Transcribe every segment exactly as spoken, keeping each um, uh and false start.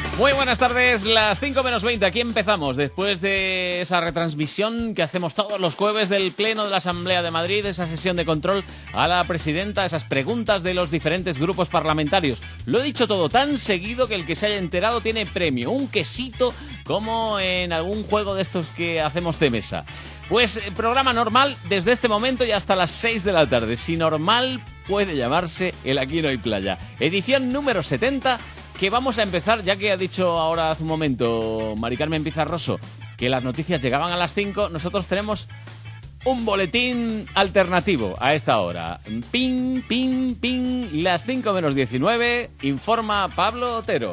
Muy buenas tardes, las cinco menos veinte, aquí empezamos, después de esa retransmisión que hacemos todos los jueves del Pleno de la Asamblea de Madrid, esa sesión de control a la presidenta, esas preguntas de los diferentes grupos parlamentarios. Lo he dicho todo tan seguido que el que se haya enterado tiene premio, un quesito como en algún juego de estos que hacemos de mesa. Pues programa normal desde este momento y hasta las seis de la tarde, si normal puede llamarse el Aquí no hay playa. Edición número setenta. Que vamos a empezar, ya que ha dicho ahora hace un momento Mari Carmen Pizarroso que las noticias llegaban a las cinco, nosotros tenemos un boletín alternativo a esta hora. Ping, ping, ping, las cinco menos diecinueve, informa Pablo Otero.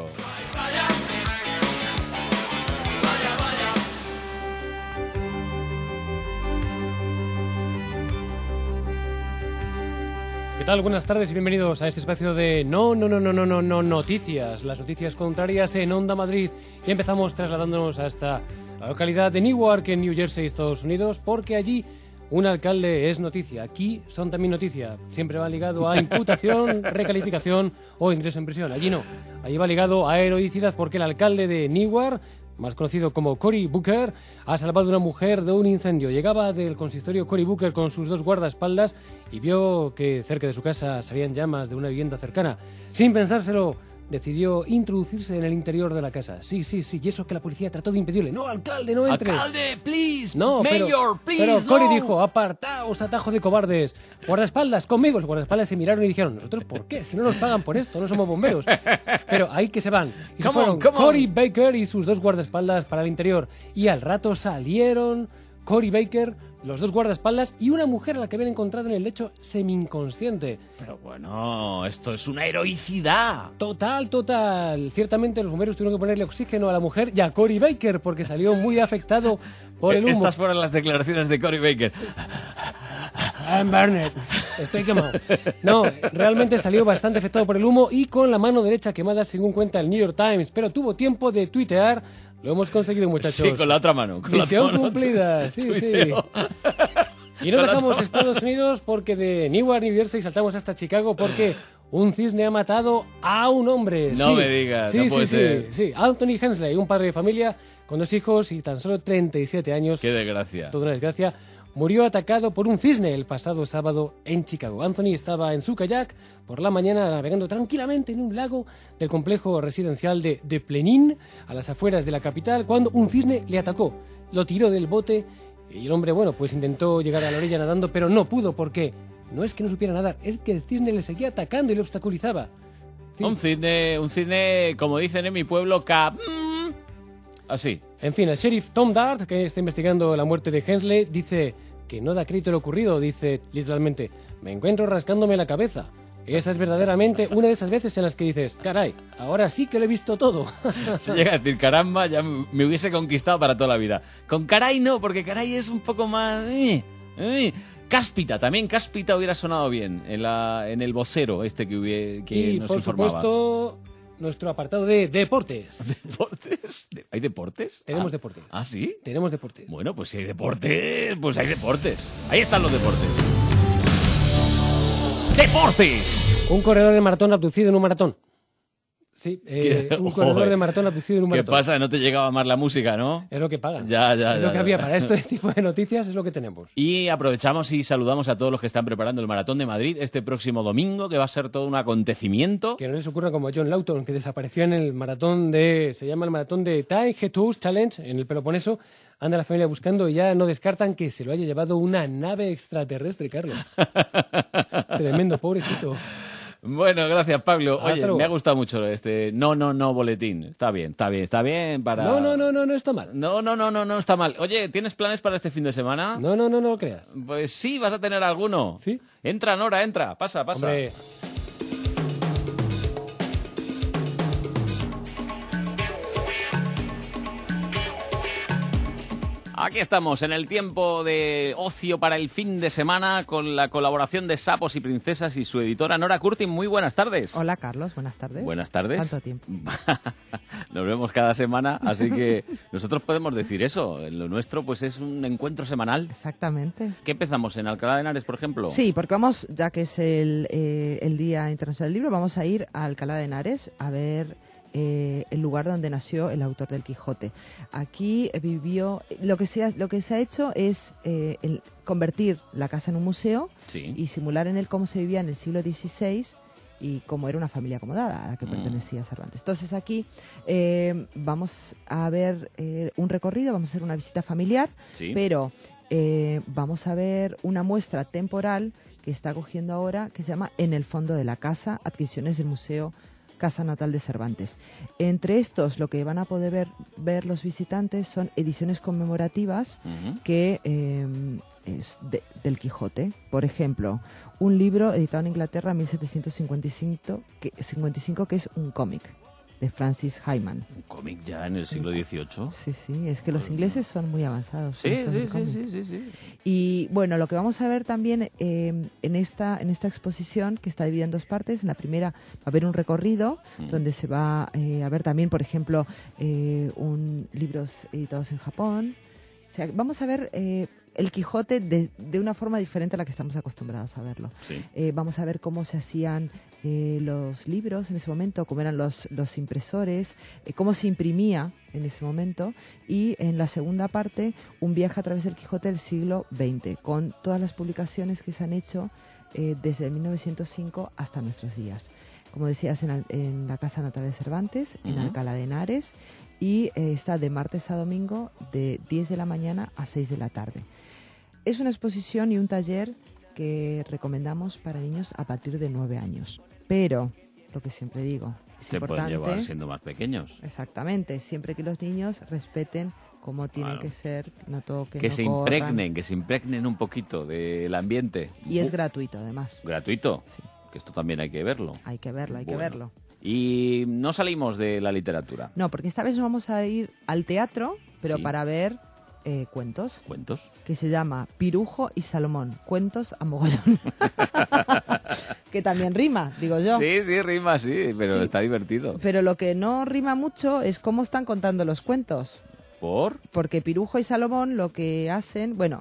¿Qué tal? Buenas tardes y bienvenidos a este espacio de No, no, no, no, no, no, no, noticias. Las noticias contrarias en Onda Madrid. Y empezamos trasladándonos hasta la localidad de Newark, en New Jersey, Estados Unidos, porque allí un alcalde es noticia. Aquí son también noticia. Siempre va ligado a imputación, recalificación o ingreso en prisión. Allí no. Allí va ligado a heroicidad porque el alcalde de Newark, más conocido como Cory Booker, ha salvado a una mujer de un incendio. Llegaba del consistorio Cory Booker con sus dos guardaespaldas y vio que cerca de su casa salían llamas de una vivienda cercana. Sin pensárselo, decidió introducirse en el interior de la casa. Sí, sí, sí, y eso que la policía trató de impedirle. ¡No, alcalde, no entre! ¡Alcalde, please! No, ¡Mayor, pero, please, pero Cory no! dijo, apartaos, atajo de cobardes. Guardaespaldas, conmigo. Los guardaespaldas se miraron y dijeron, ¿nosotros por qué? Si no nos pagan por esto, no somos bomberos. Pero ahí que se van. Y se Come on, fueron come on. Cory Baker y sus dos guardaespaldas para el interior. Y al rato salieron Cory Baker, los dos guardaespaldas y una mujer a la que habían encontrado en el lecho semi-inconsciente. Pero bueno, esto es una heroicidad. Total, total. Ciertamente los bomberos tuvieron que ponerle oxígeno a la mujer y a Cory Baker porque salió muy afectado por el humo. Estas fueron las declaraciones de Cory Baker. I'm burned. Estoy quemado. No, realmente salió bastante afectado por el humo y con la mano derecha quemada, según cuenta el New York Times. Pero tuvo tiempo de tuitear. Lo hemos conseguido, muchachos. Sí, con la otra mano. Con Misión la otra mano cumplida. Sí, tuiteo. sí. Y no Con la dejamos otra Estados Unidos porque de Newark, New Jersey, saltamos hasta Chicago porque un cisne ha matado a un hombre. No Sí. me digas, Sí, no sí, puede sí, ser. sí. Anthony Hensley, un padre de familia con dos hijos y tan solo treinta y siete años. Qué desgracia. Toda una desgracia. Murió atacado por un cisne el pasado sábado en Chicago. Anthony estaba en su kayak por la mañana navegando tranquilamente en un lago del complejo residencial de, de Plenin, a las afueras de la capital, cuando un cisne le atacó. Lo tiró del bote y el hombre, bueno, pues intentó llegar a la orilla nadando, pero no pudo porque no es que no supiera nadar, es que el cisne le seguía atacando y le obstaculizaba. Sí. Un cisne, un cisne, como dicen en mi pueblo, cap... Así. En fin, el sheriff Tom Dart, que está investigando la muerte de Hensley, dice que no da crédito a lo ocurrido. Dice literalmente, me encuentro rascándome la cabeza. Esa es verdaderamente una de esas veces en las que dices, caray, ahora sí que lo he visto todo. Si llega a decir caramba, ya me hubiese conquistado para toda la vida. Con caray no, porque caray es un poco más... eh, eh. Cáspita, también cáspita hubiera sonado bien en, la, en el vocero este que, hubiera, que y nos por informaba. supuesto, nuestro apartado de deportes. ¿Deportes? ¿Hay deportes? Tenemos ah. deportes. ¿Ah, sí? Tenemos deportes. Bueno, pues si hay deportes, pues hay deportes. Ahí están los deportes. ¡Deportes! Un corredor de maratón abducido en un maratón. Sí, eh, ¿Qué? un corredor Joder. de maratón abducido en un ¿Qué maratón. pasa? No te llegaba más la música, ¿no? Es lo que pagan. Ya, ya, Es ya, lo que ya. había para este tipo de noticias, es lo que tenemos. Y aprovechamos y saludamos a todos los que están preparando el Maratón de Madrid este próximo domingo, que va a ser todo un acontecimiento. Que no les ocurra como a John Lawton, que desapareció en el maratón de... Se llama el maratón de Tai G dos Challenge, en el Peloponeso. Anda la familia buscando y ya no descartan que se lo haya llevado una nave extraterrestre, Carlos. Tremendo, pobrecito. Bueno, gracias, Pablo. Hasta Oye, luego. me ha gustado mucho este no, no, no boletín. Está bien, está bien, está bien para... No, no, no, no, no está mal. No, no, no, no, no está mal. Oye, ¿tienes planes para este fin de semana? No, no, no, no lo creas. Pues sí, vas a tener alguno. ¿Sí? Entra, Nora, entra. Pasa, pasa. Hombre, Aquí estamos, en el tiempo de ocio para el fin de semana, con la colaboración de Sapos y Princesas y su editora Nora Curtin. Muy buenas tardes. Hola, Carlos. Buenas tardes. Buenas tardes. ¿Cuánto tiempo? Nos vemos cada semana, así que nosotros podemos decir eso. Lo nuestro pues es un encuentro semanal. Exactamente. ¿Qué empezamos? ¿En Alcalá de Henares, por ejemplo? Sí, porque vamos, ya que es el, eh, el Día Internacional del Libro, vamos a ir a Alcalá de Henares a ver eh, el lugar donde nació el autor del Quijote. Aquí vivió, lo que se ha, lo que se ha hecho es eh, el, convertir la casa en un museo Sí. y simular en él cómo se vivía en el siglo dieciséis y cómo era una familia acomodada a la que Mm. pertenecía Cervantes. Entonces aquí eh, vamos a ver eh, un recorrido, vamos a hacer una visita familiar, Sí. pero eh, vamos a ver una muestra temporal que está cogiendo ahora, que se llama En el fondo de la casa, adquisiciones del Museo Casa Natal de Cervantes. Entre estos, lo que van a poder ver, ver los visitantes son ediciones conmemorativas Ujú. que eh, es de- del Quijote. Por ejemplo, un libro editado en Inglaterra en mil setecientos cincuenta y cinco, que, cincuenta y cinco, que es un cómic de Francis Hyman. Un cómic ya en el siglo dieciocho. Sí, sí, es que los ingleses son muy avanzados. Sí, en esto sí, del sí, cómic. sí, sí, sí. Y bueno, lo que vamos a ver también eh, en, esta, en esta exposición, que está dividida en dos partes, en la primera va a haber un recorrido Mm. donde se va eh, a ver también, por ejemplo, eh, un, libros editados en Japón. O sea, vamos a ver eh, el Quijote de, de una forma diferente a la que estamos acostumbrados a verlo. Sí. Eh, vamos a ver cómo se hacían eh, los libros en ese momento, cómo eran los, los impresores, eh, cómo se imprimía en ese momento, y en la segunda parte un viaje a través del Quijote del siglo veinte, con todas las publicaciones que se han hecho eh, desde mil novecientos cinco hasta nuestros días. Como decías, en, Al- en la Casa Natal de Cervantes, en Ujú. Alcalá de Henares, y eh, está de martes a domingo de diez de la mañana a seis de la tarde. Es una exposición y un taller que recomendamos para niños a partir de nueve años. Pero, lo que siempre digo, es Se pueden importante... llevar siendo más pequeños. Exactamente, siempre que los niños respeten cómo tienen Claro. que ser, no toquen, Que no se corran. impregnen, que se impregnen un poquito del ambiente. Y es Uh, gratuito, además. gratuito. Sí. Que esto también hay que verlo. Hay que verlo, hay que Bueno. verlo. Y no salimos de la literatura. No, porque esta vez nos vamos a ir al teatro, pero Sí. para ver eh, cuentos, Cuentos. que se llama Pirujo y Salomón, cuentos a mogollón. Que también rima, digo yo. Sí, sí, rima, sí, pero Sí. está divertido. Pero lo que no rima mucho es cómo están contando los cuentos. ¿Por? Porque Pirujo y Salomón lo que hacen, bueno,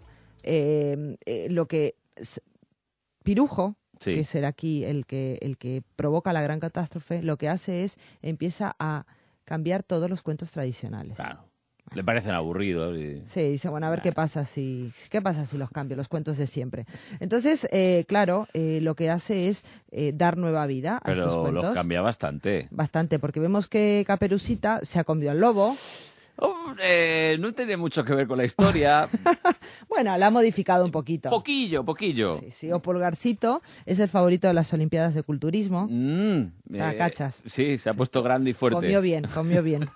eh, eh, lo que s- Pirujo, Sí. que será aquí el que el que provoca la gran catástrofe, lo que hace es empieza a cambiar todos los cuentos tradicionales. Claro. Le parecen aburridos. Y... Sí, dice, bueno, a ver qué pasa si qué pasa si los cambio, los cuentos de siempre. Entonces, eh, claro, eh, lo que hace es eh, dar nueva vida a estos Pero cuentos. los cambia bastante. Bastante, porque vemos que Caperucita se ha comido al lobo. Hombre, no tiene mucho que ver con la historia. Bueno, la ha modificado un poquito. Poquillo, poquillo. Sí, sí, o Pulgarcito es el favorito de las Olimpiadas de Culturismo. Mm, Ah, cachas. Sí, se ha puesto grande y fuerte. Comió bien, comió bien.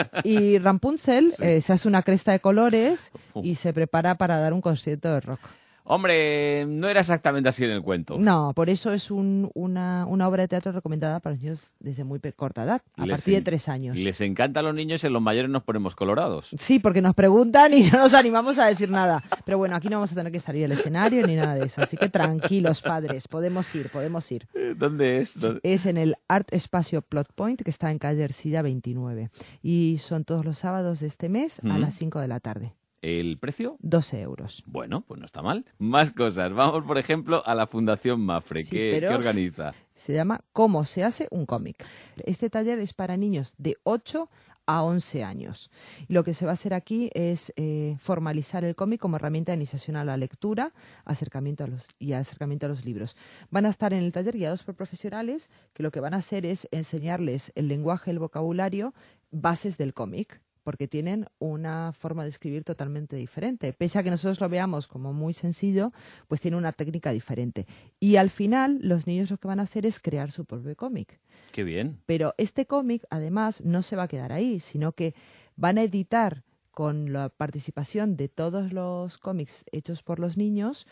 Y Rapunzel eh, se hace una cresta de colores y se prepara para dar un concierto de rock. Hombre, no era exactamente así en el cuento. No, por eso es un- una, una obra de teatro recomendada para los niños desde muy pe- corta edad, a Les partir de en- tres años. Les encanta a los niños y en los mayores nos ponemos colorados. Sí, porque nos preguntan y no nos animamos a decir nada. Pero bueno, aquí no vamos a tener que salir del escenario ni nada de eso. Así que tranquilos, padres, podemos ir, podemos ir. ¿Dónde es? ¿Dónde? Es en el Art Espacio Plot Point, que está en calle Ercilla veintinueve. Y son todos los sábados de este mes a Ujú. las cinco de la tarde. ¿El precio? doce euros. Bueno, pues no está mal. Más cosas. Vamos, por ejemplo, a la Fundación Mafre. Sí, ¿Qué, pero qué organiza? Se llama ¿Cómo se hace un cómic? Este taller es para niños de ocho a once años. Y lo que se va a hacer aquí es eh, formalizar el cómic como herramienta de iniciación a la lectura, acercamiento a los, y acercamiento a los libros. Van a estar en el taller guiados por profesionales que lo que van a hacer es enseñarles el lenguaje, el vocabulario, bases del cómic, porque tienen una forma de escribir totalmente diferente. Pese a que nosotros lo veamos como muy sencillo, pues tiene una técnica diferente. Y al final, los niños lo que van a hacer es crear su propio cómic. Qué bien. Pero este cómic, además, no se va a quedar ahí, sino que van a editar con la participación de todos los cómics hechos por los niños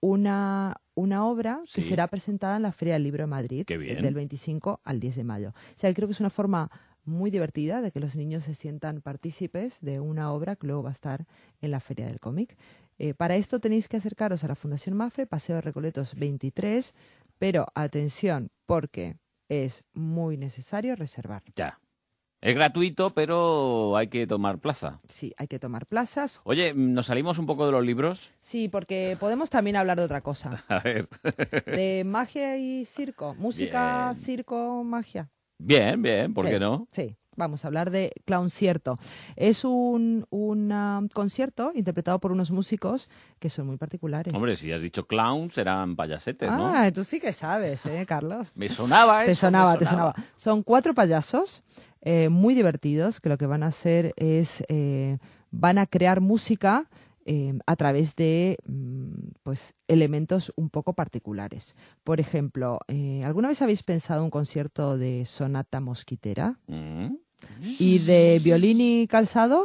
una, una obra que Sí. será presentada en la Feria del Libro de Madrid Qué bien. del veinticinco al diez de mayo. O sea, creo que es una forma muy divertida de que los niños se sientan partícipes de una obra que luego va a estar en la Feria del Cómic. Eh, para esto tenéis que acercaros a la Fundación Mafre, Paseo de Recoletos veintitrés, pero atención, porque es muy necesario reservar. Ya. Es gratuito, pero hay que tomar plaza. Sí, hay que tomar plazas. Oye, ¿nos salimos un poco de los libros? Sí, porque podemos también hablar de otra cosa. A ver. De magia y circo. Música, Bien. circo, magia. Bien, bien, ¿por sí, qué no? Sí, vamos a hablar de Clowncierto. Es un, un uh, concierto interpretado por unos músicos que son muy particulares. Hombre, si has dicho clowns, serán payasetes, ¿no? Ah, tú sí que sabes, ¿eh, Carlos? Me sonaba eso, Te sonaba, me te sonaba. Son cuatro payasos eh, muy divertidos que lo que van a hacer es, eh, van a crear música eh, a través de pues elementos un poco particulares. Por ejemplo, eh, ¿alguna vez habéis pensado un concierto de sonata mosquitera? Mm. ¿Y de violín y calzado?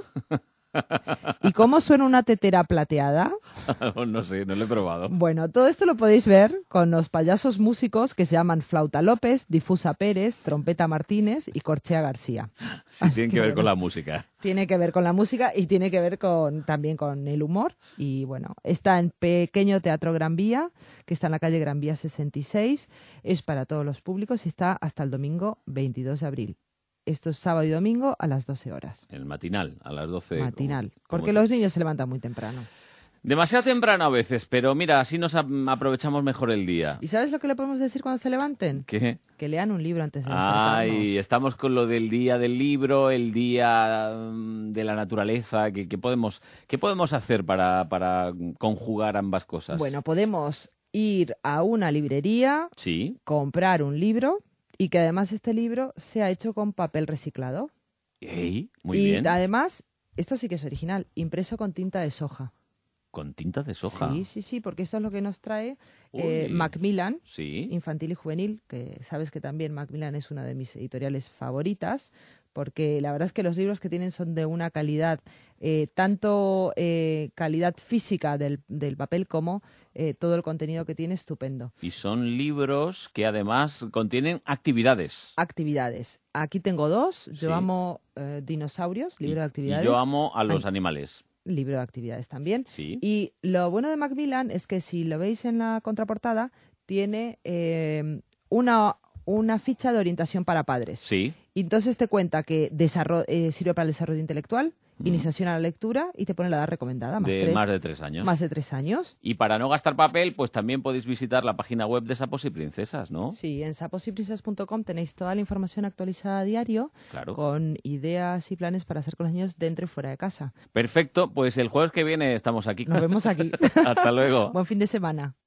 ¿Y cómo suena una tetera plateada? No sé, no lo he probado. Bueno, todo esto lo podéis ver con los payasos músicos que se llaman Flauta López, Difusa Pérez, Trompeta Martínez y Corchea García. Sí, tienen que ver con la música. Tiene que ver con la música y tiene que ver con también con el humor. Y bueno, está en Pequeño Teatro Gran Vía, que está en la calle Gran Vía sesenta y seis. Es para todos los públicos y está hasta el domingo veintidós de abril. Esto es sábado y domingo a las doce horas. El matinal, a las doce. Matinal, como, porque como los niños se levantan muy temprano. Demasiado temprano a veces, pero mira, así nos aprovechamos mejor el día. ¿Y sabes lo que le podemos decir cuando se levanten? ¿Qué? Que lean un libro antes de Ay, despertarnos. estamos con lo del día del libro, el día um, de la naturaleza. ¿Qué, qué podemos, qué podemos hacer para, para conjugar ambas cosas? Bueno, podemos ir a una librería, sí, comprar un libro y que además este libro sea hecho con papel reciclado. Ey, muy y bien. además, esto sí que es original, impreso con tinta de soja. ¿Con tinta de soja? Sí, sí, sí, porque esto es lo que nos trae Uy. eh, Macmillan, Sí. infantil y juvenil, que sabes que también Macmillan es una de mis editoriales favoritas, porque la verdad es que los libros que tienen son de una calidad, eh, tanto eh, calidad física del, del papel como eh, todo el contenido que tiene estupendo. Y son libros que además contienen actividades. Actividades. Aquí tengo dos. Yo Sí. amo eh, dinosaurios, libro Y- de actividades. Y yo amo a los An- animales. Libro de actividades también. Sí. Y lo bueno de Macmillan es que si lo veis en la contraportada, tiene eh, una, una ficha de orientación para padres. Sí. Y entonces te cuenta que desarro- eh, sirve para el desarrollo intelectual, iniciación a la lectura y te pone la edad recomendada, más, de tres, más de tres años. más de tres años. Y para no gastar papel, pues también podéis visitar la página web de Sapos y Princesas, ¿no? Sí, en saposyprincesas punto com tenéis toda la información actualizada a diario Claro. con ideas y planes para hacer con los niños dentro y fuera de casa. Perfecto, pues el jueves que viene estamos aquí. Nos vemos aquí. Hasta luego. Buen fin de semana.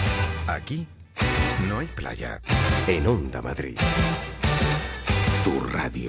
Aquí no hay playa. En Onda Madrid. Tu radio.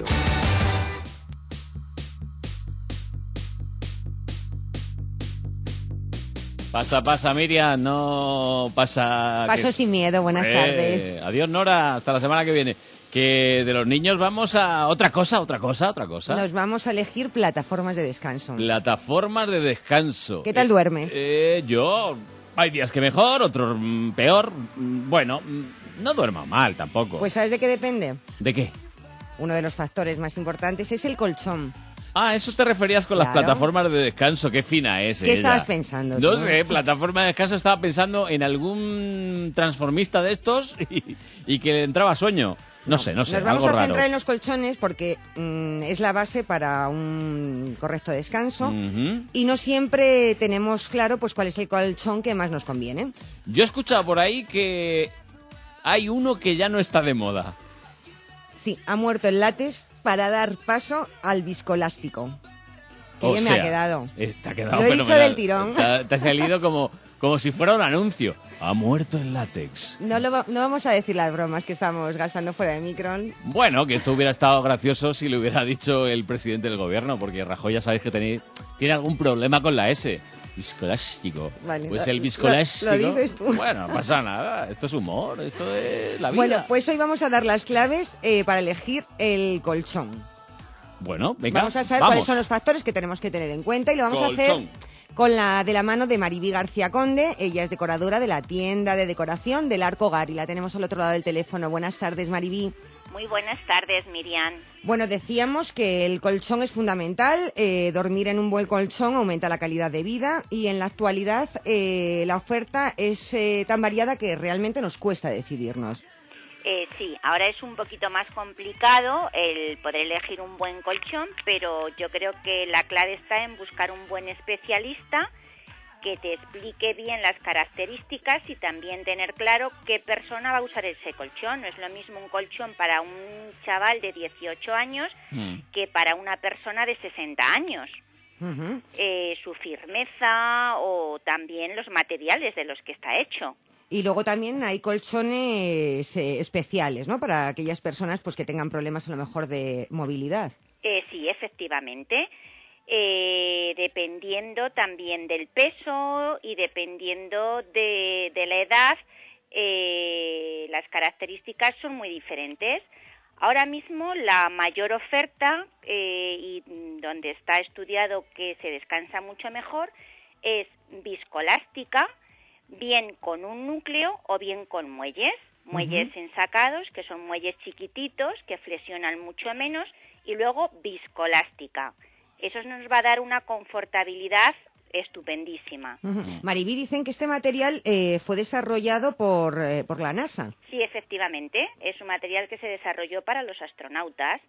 Pasa, pasa, Miriam, no pasa... Paso que- sin miedo, buenas Eh, tardes. Adiós, Nora, hasta la semana que viene. Que de los niños vamos a otra cosa, otra cosa, otra cosa. Nos vamos a elegir plataformas de descanso. Plataformas de descanso. ¿Qué tal Eh, duermes? eh, yo, hay días que mejor, otros mm, peor. Mm, Bueno, mm, no duermo mal tampoco. Pues ¿sabes de qué depende? ¿De qué? Uno de los factores más importantes es el colchón. Ah, eso te referías con las Claro. plataformas de descanso. Qué fina es ¿Qué ella. estabas pensando No tú? sé, plataforma de descanso estaba pensando en algún transformista de estos y, y que le entraba sueño. No sé, no sé, Nos vamos algo a raro. centrar en los colchones porque mm, es la base para un correcto descanso. Ujú. Y no siempre tenemos claro pues cuál es el colchón que más nos conviene. Yo he escuchado por ahí que hay uno que ya no está de moda. Sí, ha muerto el látex para dar paso al viscoelástico. Que O bien me sea, ha quedado. eh, Te ha quedado Lo he dicho fenomenal. del tirón. Te ha, te ha salido como, como si fuera un anuncio. Ha muerto el látex. No, lo va- no vamos a decir las bromas que estamos gastando fuera de micron. Bueno, que esto hubiera estado gracioso si lo hubiera dicho el presidente del gobierno, porque Rajoy ya sabéis que tiene, tiene algún problema con la S. Viscolástico. Vale, pues lo- el lo- viscolástico. lo dices tú. Bueno, no pasa nada. Esto es humor, esto es la vida. Bueno, pues hoy vamos a dar las claves eh, para elegir el colchón. Bueno, venga. Vamos a saber vamos. cuáles son los factores que tenemos que tener en cuenta y lo vamos a hacer Colchón. con la de la mano de Maribí García Conde. Ella es decoradora de la tienda de decoración del Arco Hogar y la tenemos al otro lado del teléfono. Buenas tardes, Maribí. Muy buenas tardes, Miriam. Bueno, decíamos que el colchón es fundamental, eh, dormir en un buen colchón aumenta la calidad de vida y en la actualidad eh, la oferta es eh, tan variada que realmente nos cuesta decidirnos. Eh, sí, ahora es un poquito más complicado el poder elegir un buen colchón, pero yo creo que la clave está en buscar un buen especialista que te explique bien las características y también tener claro qué persona va a usar ese colchón. No es lo mismo un colchón para un chaval de dieciocho años mm. que para una persona de sesenta años. Uh-huh. Eh, su firmeza o también los materiales de los que está hecho. Y luego también hay colchones eh, especiales, ¿no? Para aquellas personas pues que tengan problemas a lo mejor de movilidad. Eh, sí, efectivamente. Eh, dependiendo también del peso y dependiendo de, de la edad, eh, las características son muy diferentes. Ahora mismo la mayor oferta eh, y donde está estudiado que se descansa mucho mejor es viscoelástica, bien con un núcleo o bien con muelles, muelles uh-huh. ensacados, que son muelles chiquititos que flexionan mucho menos, y luego viscoelástica. Eso nos va a dar una confortabilidad estupendísima. Uh-huh. Mariví, dicen que este material eh, fue desarrollado por, eh, por la NASA. Sí, efectivamente, es un material que se desarrolló para los astronautas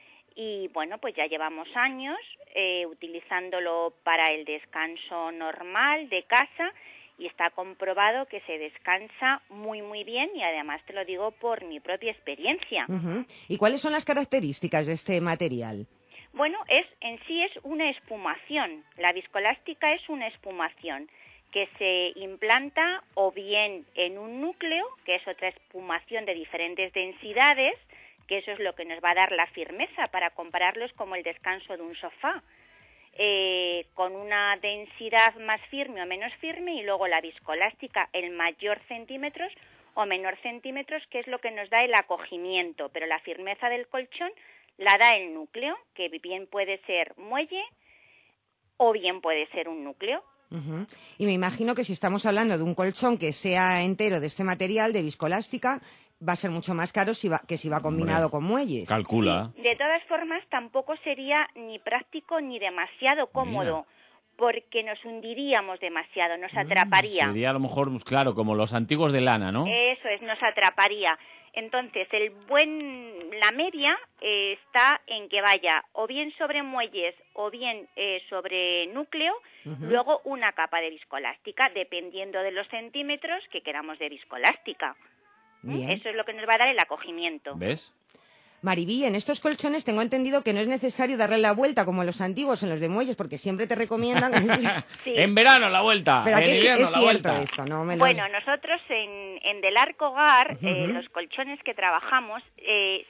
y bueno, pues ya llevamos años eh, utilizándolo para el descanso normal de casa y está comprobado que se descansa muy muy bien y además te lo digo por mi propia experiencia. Uh-huh. ¿Y cuáles son las características de este material? Bueno, es en sí es una espumación. La viscoelástica es una espumación que se implanta o bien en un núcleo, que es otra espumación de diferentes densidades, que eso es lo que nos va a dar la firmeza para compararlos como el descanso de un sofá, eh, con una densidad más firme o menos firme, y luego la viscoelástica en mayor centímetros o menor centímetros, que es lo que nos da el acogimiento, pero la firmeza del colchón la da el núcleo, que bien puede ser muelle o bien puede ser un núcleo. Uh-huh. Y me imagino que si estamos hablando de un colchón que sea entero de este material, de viscoelástica, va a ser mucho más caro si va, que si va combinado Hombre, con muelles. Calcula. De todas formas, tampoco sería ni práctico ni demasiado cómodo. Mira. Porque nos hundiríamos demasiado, nos atraparía. Sería a lo mejor, claro, como los antiguos de lana, ¿no? Eso es, nos atraparía. Entonces, el buen, la media eh, está en que vaya o bien sobre muelles o bien eh, sobre núcleo, uh-huh. luego una capa de viscoelástica, dependiendo de los centímetros que queramos de viscoelástica. ¿Eh? Eso es lo que nos va a dar el acogimiento. ¿Ves? Mariví, en estos colchones tengo entendido que no es necesario darle la vuelta como en los antiguos, en los de muelles, porque siempre te recomiendan... sí. En verano la vuelta, Pero en aquí invierno es la cierto vuelta. Esto, ¿no? Me lo... Bueno, nosotros en, en Del Arco Hogar, uh-huh. eh, los colchones que trabajamos, eh,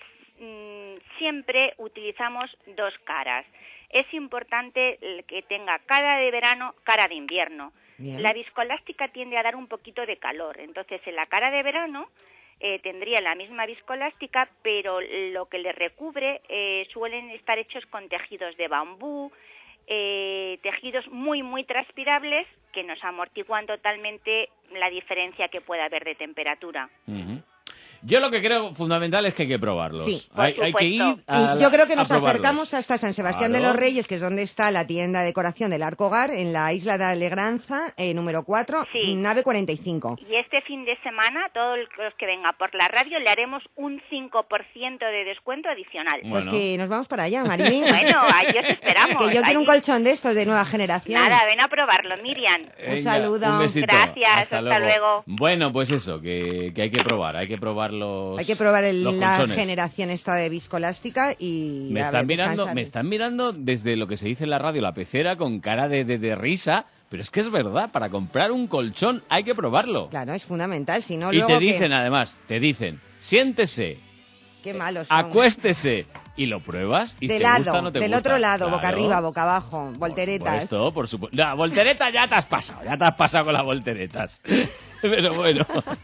mm, siempre utilizamos dos caras. Es importante que tenga cara de verano, cara de invierno. Bien. La viscoelástica tiende a dar un poquito de calor, entonces en la cara de verano... Eh, tendría la misma viscoelástica, pero lo que le recubre eh, suelen estar hechos con tejidos de bambú, eh, tejidos muy, muy transpirables que nos amortiguan totalmente la diferencia que pueda haber de temperatura. Uh-huh. Yo lo que creo fundamental es que hay que probarlos. Sí, hay, hay que ir a la, Yo creo que nos acercamos acercamos hasta San Sebastián claro. de los Reyes, que es donde está la tienda de decoración del Arco Hogar, en la isla de Alegranza, eh, número cuatro, sí. nave cuarenta y cinco. Y este fin de semana, todos los que vengan por la radio, le haremos un cinco por ciento de descuento adicional. Bueno. Pues que nos vamos para allá, Mariví. Bueno, ahí os esperamos. Que yo quiero ahí. un colchón de estos de nueva generación. Nada, ven a probarlo, Miriam. Venga, un saludo. Un besito. Gracias, hasta, hasta luego. luego. Bueno, pues eso, que, que hay que probar, hay que probar los Hay que probar el, la colchones. generación esta de viscoelástica y... Me están, ver, mirando, me están mirando desde lo que se dice en la radio, la pecera, con cara de, de, de risa, pero es que es verdad, para comprar un colchón hay que probarlo. Claro, es fundamental, si no y luego te dicen, que... además, te dicen, siéntese, Qué malos son. acuéstese, y lo pruebas y de te lado, gusta o no te del gusta. otro lado, Claro. boca arriba, boca abajo, volteretas. Por esto, por supuesto. La voltereta ya te has pasado, ya te has pasado con las volteretas. Pero bueno.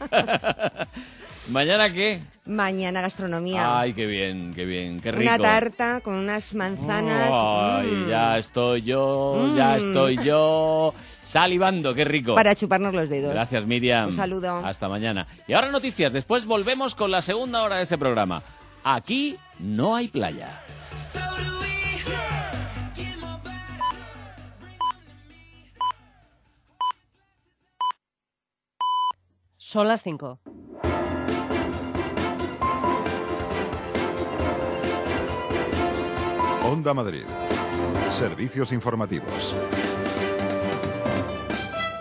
¿Mañana qué? Mañana gastronomía. Ay, qué bien, qué bien, qué rico. Una tarta con unas manzanas. Ay, mm. ya estoy yo, Mm. ya estoy yo salivando, qué rico. Para chuparnos los dedos. Gracias, Miriam. Un saludo. Hasta mañana. Y ahora noticias, después volvemos con la segunda hora de este programa. Aquí no hay playa. Son las cinco. Onda Madrid. Servicios informativos.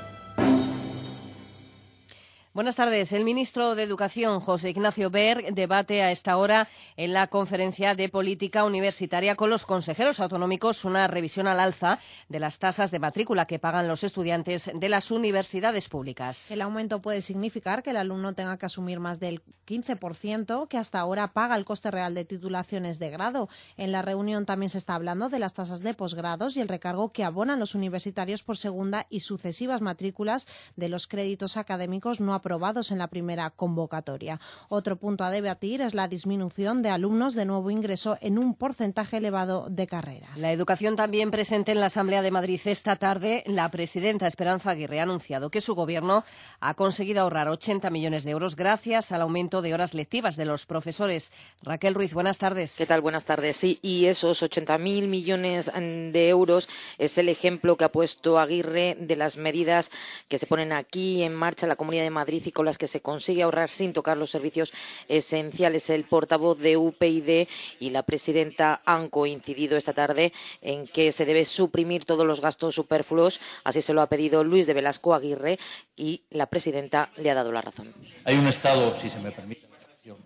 Buenas tardes. El ministro de Educación, José Ignacio Wert, debate a esta hora en la Conferencia de Política Universitaria con los consejeros autonómicos una revisión al alza de las tasas de matrícula que pagan los estudiantes de las universidades públicas. El aumento puede significar que el alumno tenga que asumir más del quince por ciento que hasta ahora paga el coste real de titulaciones de grado. En la reunión también se está hablando de las tasas de posgrados y el recargo que abonan los universitarios por segunda y sucesivas matrículas de los créditos académicos no aprobados en la primera convocatoria. Otro punto a debatir es la disminución de alumnos de nuevo ingreso en un porcentaje elevado de carreras. La educación también presente en la Asamblea de Madrid esta tarde. La presidenta Esperanza Aguirre ha anunciado que su gobierno ha conseguido ahorrar ochenta millones de euros gracias al aumento de horas lectivas de los profesores. Raquel Ruiz, buenas tardes. ¿Qué tal? Buenas tardes. Sí, y esos ochenta mil millones de euros es el ejemplo que ha puesto Aguirre de las medidas que se ponen aquí en marcha en la Comunidad de Madrid y con las que se consigue ahorrar sin tocar los servicios esenciales. El portavoz de U P YD y la presidenta han coincidido esta tarde en que se debe suprimir todos los gastos superfluos. Así se lo ha pedido Luis de Velasco Aguirre y la presidenta le ha dado la razón. Hay un Estado, si se me permite la expresión,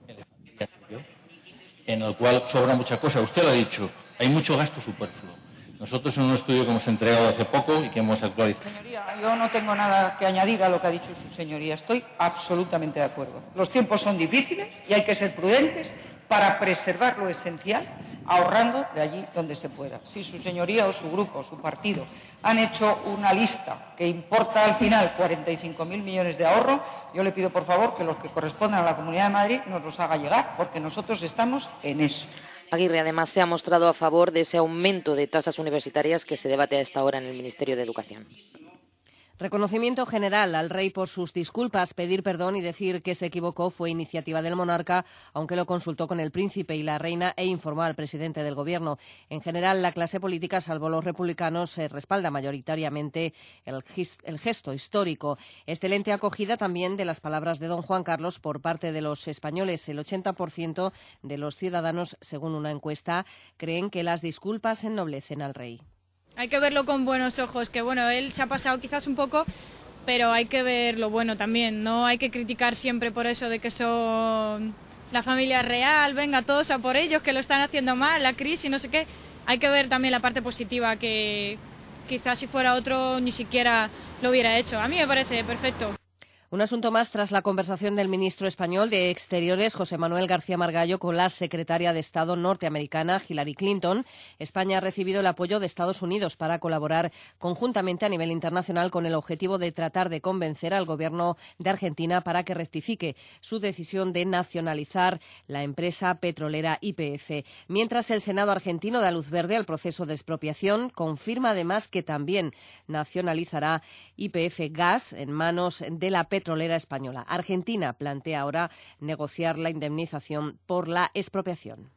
en el cual sobra mucha cosa. Usted lo ha dicho, hay mucho gasto superfluo. Nosotros en un estudio que hemos entregado hace poco y que hemos actualizado. Señoría, yo no tengo nada que añadir a lo que ha dicho su señoría. Estoy absolutamente de acuerdo. Los tiempos son difíciles y hay que ser prudentes para preservar lo esencial, ahorrando de allí donde se pueda. Si su señoría o su grupo, su partido, han hecho una lista que importa al final cuarenta y cinco mil millones de ahorro, yo le pido por favor que los que correspondan a la Comunidad de Madrid nos los haga llegar, porque nosotros estamos en eso. Aguirre además se ha mostrado a favor de ese aumento de tasas universitarias que se debate a esta hora en el Ministerio de Educación. Reconocimiento general al rey por sus disculpas. Pedir perdón y decir que se equivocó fue iniciativa del monarca, aunque lo consultó con el príncipe y la reina e informó al presidente del gobierno. En general, la clase política, salvo los republicanos, se respalda mayoritariamente el, el gesto histórico. Excelente acogida también de las palabras de don Juan Carlos por parte de los españoles. El ochenta por ciento de los ciudadanos, según una encuesta, creen que las disculpas ennoblecen al rey. Hay que verlo con buenos ojos, que bueno, él se ha pasado quizás un poco, pero hay que ver lo bueno también. No hay que criticar siempre por eso de que son la familia real, venga, todos a por ellos, que lo están haciendo mal, la crisis, no sé qué. Hay que ver también la parte positiva, que quizás si fuera otro ni siquiera lo hubiera hecho. A mí me parece perfecto. Un asunto más tras la conversación del ministro español de Exteriores, José Manuel García Margallo, con la secretaria de Estado norteamericana, Hillary Clinton. España ha recibido el apoyo de Estados Unidos para colaborar conjuntamente a nivel internacional con el objetivo de tratar de convencer al gobierno de Argentina para que rectifique su decisión de nacionalizar la empresa petrolera Y P F. Mientras el Senado argentino da luz verde al proceso de expropiación, confirma además que también nacionalizará Y P F Gas en manos de la petrolera petrolera española. Argentina plantea ahora negociar la indemnización por la expropiación.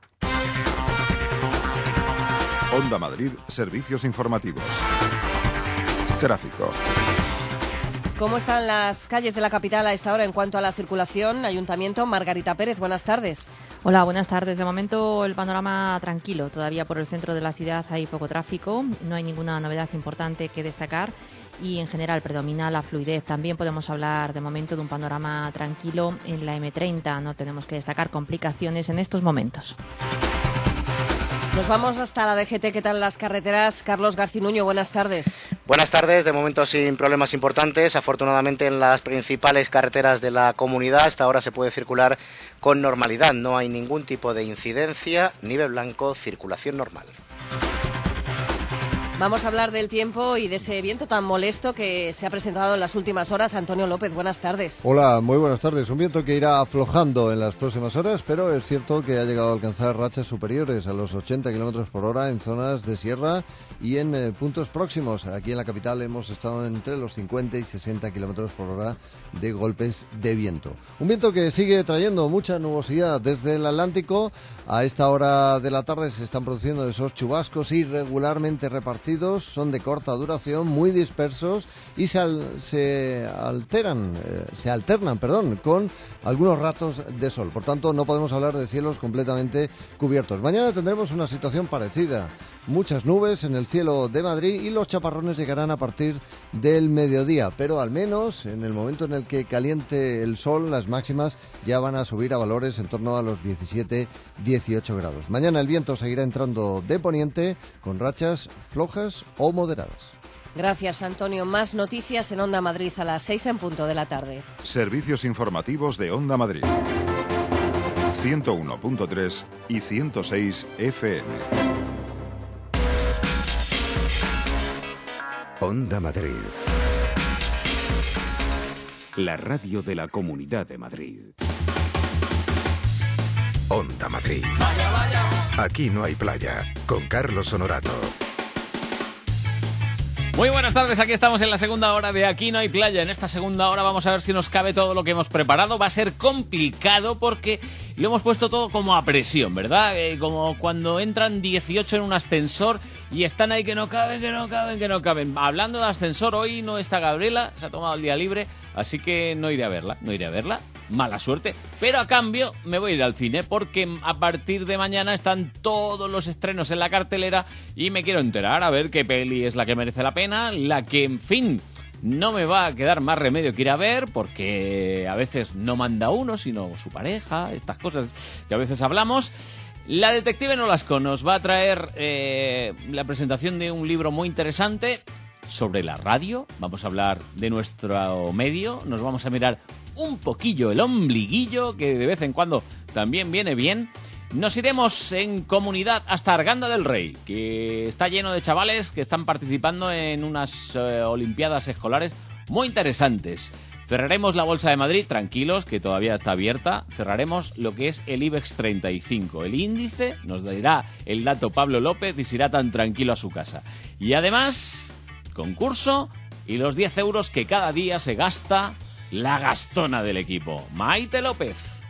Onda Madrid, servicios informativos. Tráfico. ¿Cómo están las calles de la capital a esta hora en cuanto a la circulación? Ayuntamiento, Margarita Pérez, buenas tardes. Hola, buenas tardes. De momento el panorama tranquilo. Todavía por el centro de la ciudad hay poco tráfico. No hay ninguna novedad importante que destacar. Y en general predomina la fluidez. También podemos hablar de momento de un panorama tranquilo en la eme treinta. No tenemos que destacar complicaciones en estos momentos. Nos vamos hasta la D G T. ¿Qué tal las carreteras? Carlos Garcinuño, buenas tardes. Buenas tardes. De momento sin problemas importantes. Afortunadamente en las principales carreteras de la comunidad hasta ahora se puede circular con normalidad. No hay ningún tipo de incidencia. Nivel blanco, circulación normal. Vamos a hablar del tiempo y de ese viento tan molesto que se ha presentado en las últimas horas. Antonio López, buenas tardes. Hola, muy buenas tardes. Un viento que irá aflojando en las próximas horas, pero es cierto que ha llegado a alcanzar rachas superiores a los ochenta kilómetros por hora en zonas de sierra y en eh, puntos próximos. Aquí en la capital hemos estado entre los cincuenta y sesenta kilómetros por hora de golpes de viento. Un viento que sigue trayendo mucha nubosidad desde el Atlántico. A esta hora de la tarde se están produciendo esos chubascos irregularmente repartidos parecidos, son de corta duración, muy dispersos y se, al, se alteran, eh, se alternan, perdón, con algunos ratos de sol. Por tanto, no podemos hablar de cielos completamente cubiertos. Mañana tendremos una situación parecida. Muchas nubes en el cielo de Madrid y los chaparrones llegarán a partir del mediodía, pero al menos en el momento en el que caliente el sol, las máximas ya van a subir a valores en torno a los diecisiete dieciocho grados. Mañana el viento seguirá entrando de poniente con rachas flojas o moderadas. Gracias, Antonio. Más noticias en Onda Madrid a las seis en punto de la tarde. Servicios informativos de Onda Madrid. ciento uno punto tres y ciento seis F M. Onda Madrid. La radio de la Comunidad de Madrid. Onda Madrid. Aquí no hay playa. Con Carlos Honorato. Muy buenas tardes, aquí estamos en la segunda hora de Aquí no hay playa. En esta segunda hora vamos a ver si nos cabe todo lo que hemos preparado. Va a ser complicado porque lo hemos puesto todo como a presión, ¿verdad? Eh, como cuando entran dieciocho en un ascensor y están ahí que no caben, que no caben, que no caben. Hablando de ascensor, hoy no está Gabriela, se ha tomado el día libre, así que no iré a verla, no iré a verla. Mala suerte, pero a cambio me voy a ir al cine porque a partir de mañana están todos los estrenos en la cartelera y me quiero enterar a ver qué peli es la que merece la pena, la que, en fin, no me va a quedar más remedio que ir a ver porque a veces no manda uno, sino su pareja, estas cosas que a veces hablamos. La detective Nolasco nos va a traer eh, la presentación de un libro muy interesante sobre la radio. Vamos a hablar de nuestro medio, nos vamos a mirar un poquillo el ombliguillo, que de vez en cuando también viene bien. Nos iremos en comunidad hasta Arganda del Rey, que está lleno de chavales que están participando en unas eh, olimpiadas escolares muy interesantes. Cerraremos la Bolsa de Madrid, tranquilos, que todavía está abierta. Cerraremos lo que es el IBEX treinta y cinco. El índice nos dará el dato Pablo López y se irá tan tranquilo a su casa. Y además, concurso y los diez euros que cada día se gasta la gastona del equipo, Maite López.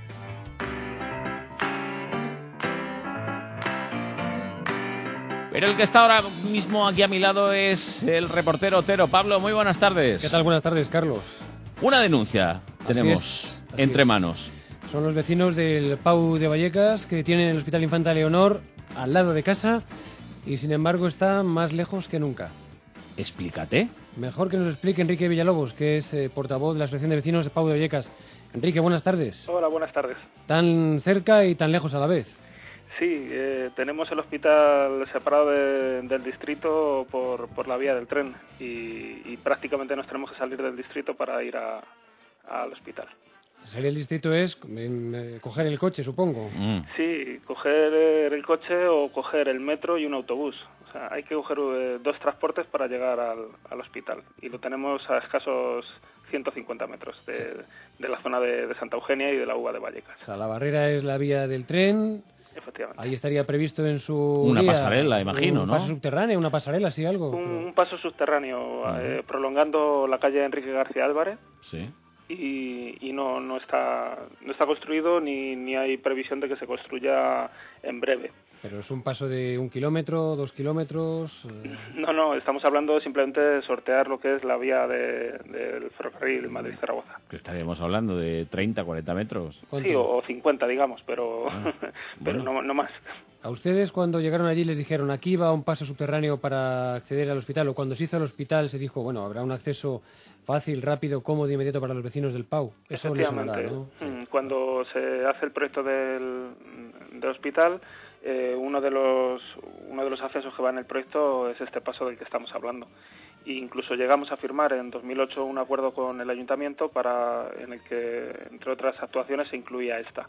Pero el que está ahora mismo aquí a mi lado es el reportero Otero. Pablo, muy buenas tardes. ¿Qué tal? Buenas tardes, Carlos. Una denuncia tenemos es, entre es. manos. Son los vecinos del Pau de Vallecas que tienen el Hospital Infanta Leonor al lado de casa y sin embargo está más lejos que nunca. Explícate. Mejor que nos explique Enrique Villalobos, que es eh, portavoz de la Asociación de Vecinos de Pau de Vallecas. Enrique, buenas tardes. Hola, buenas tardes. Tan cerca y tan lejos a la vez. Sí, eh, tenemos el hospital separado de, del distrito por, por la vía del tren y, y prácticamente nos tenemos que salir del distrito para ir a, al hospital. Salir del distrito es eh, coger el coche, supongo. Mm. Sí, coger el coche o coger el metro y un autobús. O sea, hay que coger eh, dos transportes para llegar al, al hospital y lo tenemos a escasos ciento cincuenta metros de, de la zona de, de Santa Eugenia y de la U B A de Vallecas. O sea, la barrera es la vía del tren. Efectivamente. Ahí estaría previsto en su Una día, pasarela, imagino, un ¿no? Un paso subterráneo, una pasarela, sí, algo. Un, un paso subterráneo uh-huh. eh, prolongando la calle Enrique García Álvarez. Sí. Y, y no, no está no está construido ni, ni hay previsión de que se construya en breve. Pero es un paso de un kilómetro, dos kilómetros. Eh... No, no, estamos hablando simplemente de sortear lo que es la vía de, del ferrocarril Madrid-Zaragoza. Que estaríamos hablando de treinta, cuarenta metros. Sí, o, o cincuenta, digamos, pero, ah, pero bueno. no, no más. ¿A ustedes cuando llegaron allí les dijeron aquí va un paso subterráneo para acceder al hospital? ¿O cuando se hizo el hospital se dijo, bueno, habrá un acceso fácil, rápido, cómodo y inmediato para los vecinos del Pau? Eso les sonará, ¿no? Sí. Cuando se hace el proyecto del, del hospital, eh, uno de los uno de los accesos que va en el proyecto es este paso del que estamos hablando. E incluso llegamos a firmar en dos mil ocho un acuerdo con el ayuntamiento para en el que, entre otras actuaciones, se incluía esta.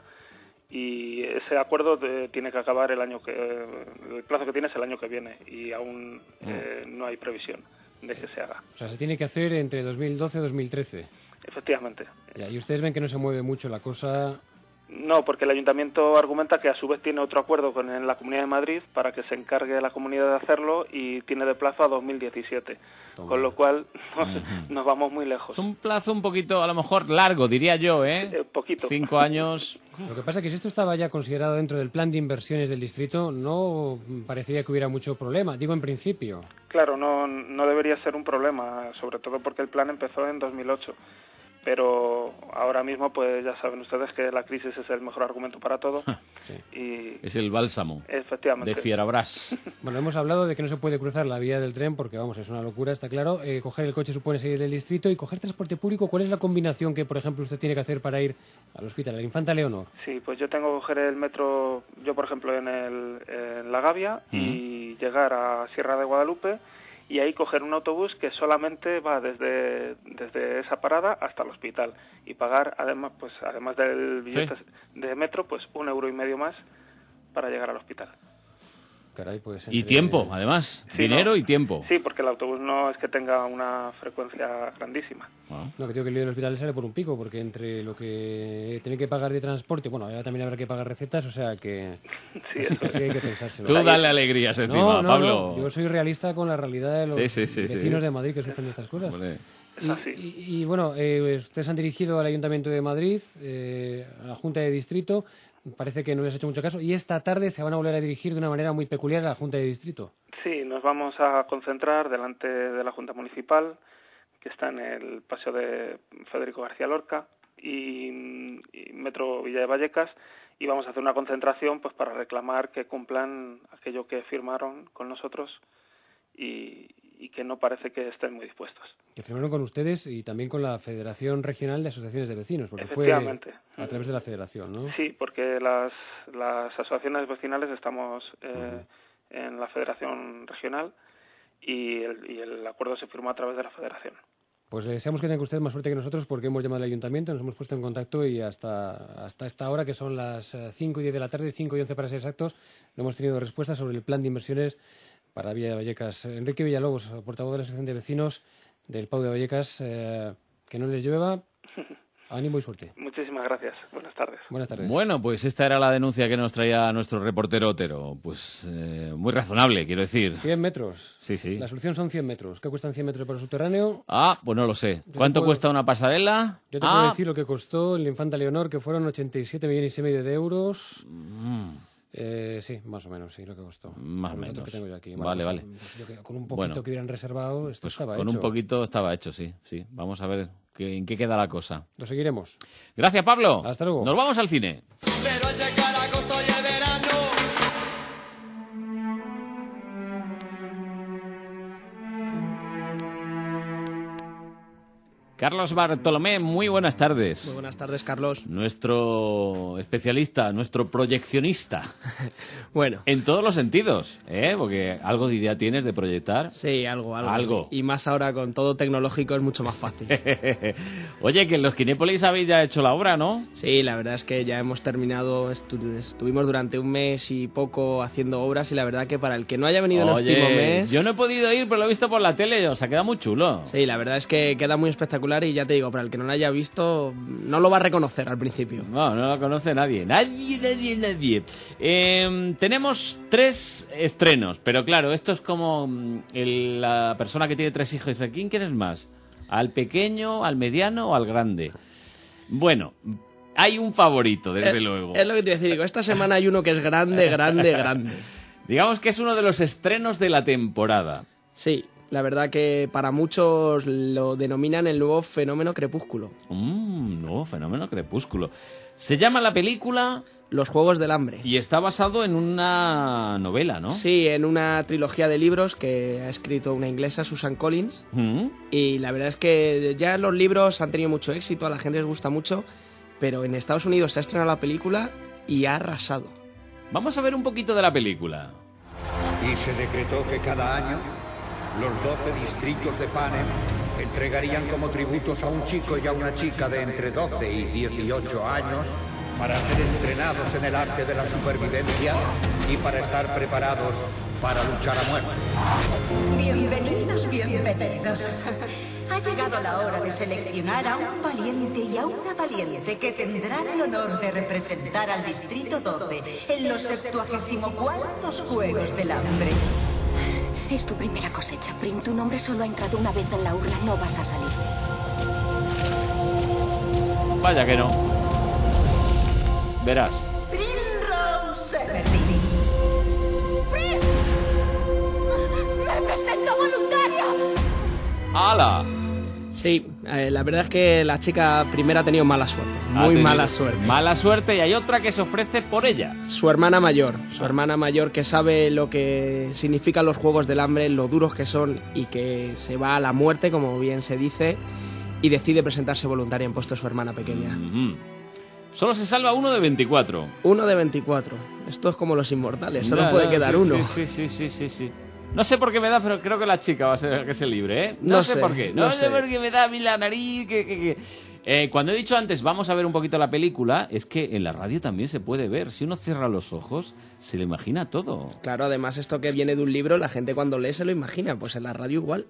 Y ese acuerdo de, tiene que acabar el año que el plazo que tiene es el año que viene y aún eh, no hay previsión de que se haga. O sea, se tiene que hacer entre dos mil doce y dos mil trece. Efectivamente. Ya, y ustedes ven que no se mueve mucho la cosa. No, porque el Ayuntamiento argumenta que a su vez tiene otro acuerdo con la Comunidad de Madrid para que se encargue la Comunidad de hacerlo y tiene de plazo a dos mil diecisiete, Toma. Con lo cual nos, uh-huh. nos vamos muy lejos. Es un plazo un poquito, a lo mejor, largo, diría yo, ¿eh? eh poquito. Cinco años. Lo que pasa es que si esto estaba ya considerado dentro del plan de inversiones del distrito, no parecería que hubiera mucho problema, digo en principio. Claro, no, no debería ser un problema, sobre todo porque el plan empezó en dos mil ocho. Pero ahora mismo, pues ya saben ustedes que la crisis es el mejor argumento para todo. Sí. Y es el bálsamo. Efectivamente. De Fierabras. Bueno, hemos hablado de que no se puede cruzar la vía del tren porque, vamos, es una locura, está claro. Eh, coger el coche supone salir del distrito y coger transporte público. ¿Cuál es la combinación que, por ejemplo, usted tiene que hacer para ir al hospital, a la Infanta Leonor? Sí, pues yo tengo que coger el metro, yo por ejemplo en, el, en La Gavia mm. y llegar a Sierra de Guadalupe. Y ahí coger un autobús que solamente va desde, desde esa parada hasta el hospital y pagar además pues además del billete sí. de metro pues un euro y medio más para llegar al hospital. Caray, pues entre... Y tiempo, además, sí, dinero no, y tiempo. Sí, porque el autobús no es que tenga una frecuencia grandísima. Wow. No, que digo que el lío del hospital sale por un pico, porque entre lo que tiene que pagar de transporte, bueno, ahora también habrá que pagar recetas, o sea que sí, casi, casi hay que pensárselo. Tú dale alegrías encima, no, no, Pablo. No, yo soy realista con la realidad de los sí, sí, sí, vecinos sí. de Madrid que sufren estas cosas. Vale. Y, y, y bueno, eh, ustedes han dirigido al Ayuntamiento de Madrid, eh, a la Junta de Distrito. Parece que no les ha hecho mucho caso. Y esta tarde se van a volver a dirigir de una manera muy peculiar a la Junta de Distrito. Sí, nos vamos a concentrar delante de la Junta Municipal, que está en el Paseo de Federico García Lorca y, y Metro Villa de Vallecas, y vamos a hacer una concentración pues para reclamar que cumplan aquello que firmaron con nosotros y, y que no parece que estén muy dispuestos. Que firmaron con ustedes y también con la Federación Regional de Asociaciones de Vecinos, porque fue a través de la federación, ¿no? Sí, porque las, las asociaciones vecinales estamos eh, uh-huh. en la Federación Regional y el, y el acuerdo se firmó a través de la Federación. Pues le deseamos que tenga usted más suerte que nosotros porque hemos llamado al Ayuntamiento, nos hemos puesto en contacto y hasta, hasta esta hora, que son las cinco y diez de la tarde, cinco y once para ser exactos, no hemos tenido respuesta sobre el plan de inversiones para Villa de Vallecas. Enrique Villalobos, portavoz de la Asociación de Vecinos del Pau de Vallecas, eh, que no les llueva, ánimo y suerte. Muchísimas gracias. Buenas tardes. Buenas tardes. Bueno, pues esta era la denuncia que nos traía nuestro reportero Otero. Pues eh, muy razonable, quiero decir. cien metros. Sí, sí. La solución son cien metros. ¿Qué cuestan cien metros por subterráneo? Ah, pues no lo sé. Yo ¿Cuánto puedo... cuesta una pasarela? Yo te ah. puedo decir lo que costó el Infanta Leonor, que fueron ochenta y siete millones y medio de euros. Mm. Eh, sí, más o menos, sí, lo que costó. Más o menos. Que tengo yo aquí. Vale, vale. Pues que con un poquito bueno, que hubieran reservado, esto pues estaba con hecho. un poquito estaba hecho, sí, sí. Vamos a ver que, en qué queda la cosa. Lo seguiremos. Gracias, Pablo. Hasta luego. Nos vamos al cine. Pero al llegar agosto y el verano. Carlos Bartolomé, muy buenas tardes. Muy buenas tardes, Carlos. Nuestro especialista, nuestro proyeccionista. Bueno. En todos los sentidos, ¿eh? Porque algo de idea tienes de proyectar. Sí, algo, algo. Algo. Y más ahora con todo tecnológico es mucho más fácil. Oye, que en los Kinépolis habéis ya hecho la obra, ¿no? Sí, la verdad es que ya hemos terminado, estu- estuvimos durante un mes y poco haciendo obras y la verdad que para el que no haya venido Oye, en el último mes... yo no he podido ir, pero lo he visto por la tele, o sea, queda muy chulo. Sí, la verdad es que queda muy espectacular y ya te digo, para el que no lo haya visto, no lo va a reconocer al principio. No, no lo conoce nadie. Nadie, nadie, nadie. Eh, tenemos tres estrenos, pero claro, esto es como el, la persona que tiene tres hijos y dice, ¿quién quieres más? ¿Al pequeño, al mediano o al grande? Bueno, hay un favorito, desde es, luego. Es lo que te iba a decir, digo, esta semana hay uno que es grande, grande, grande. Digamos que es uno de los estrenos de la temporada. Sí. La verdad que para muchos lo denominan el nuevo fenómeno Crepúsculo. Mmm, nuevo fenómeno Crepúsculo. Se llama la película... Los Juegos del Hambre. Y está basado en una novela, ¿no? Sí, en una trilogía de libros que ha escrito una inglesa, Susan Collins. ¿Mm? Y la verdad es que ya los libros han tenido mucho éxito, a la gente les gusta mucho, pero en Estados Unidos se ha estrenado la película y ha arrasado. Vamos a ver un poquito de la película. Y se decretó que cada año los doce distritos de Panem entregarían como tributos a un chico y a una chica de entre doce y dieciocho años para ser entrenados en el arte de la supervivencia y para estar preparados para luchar a muerte. Bienvenidos, bienvenidos. Ha llegado la hora de seleccionar a un valiente y a una valiente que tendrán el honor de representar al Distrito doce en los septuagésimo cuartos Juegos del Hambre. Es tu primera cosecha, Prim. Tu nombre solo ha entrado una vez en la urna. No vas a salir. Vaya que no. Verás. Primrose Everdeen. ¡Prim! ¡Me presento voluntaria! ¡Hala! Sí, eh, la verdad es que la chica primera ha tenido mala suerte. Ha Muy tenido mala suerte. Mala suerte, y hay otra que se ofrece por ella. Su hermana mayor, su hermana mayor que sabe lo que significan los Juegos del Hambre, lo duros que son y que se va a la muerte, como bien se dice, y decide presentarse voluntaria en puesto de su hermana pequeña. Mm-hmm. Solo se salva uno de veinticuatro. Uno de veinticuatro. Esto es como los inmortales, solo Ya, puede ya, quedar sí, uno. Sí, sí, sí, sí, sí. No sé por qué me da, pero creo que la chica va a ser la que se libre, ¿eh? No, No sé, sé, por qué. No, no sé sé. por qué me da a mí la nariz. Que, que, que. Eh, cuando he dicho antes, vamos a ver un poquito la película, es que en la radio también se puede ver. Si uno cierra los ojos, se le imagina todo. Claro, además esto que viene de un libro, la gente cuando lee se lo imagina, pues en la radio igual.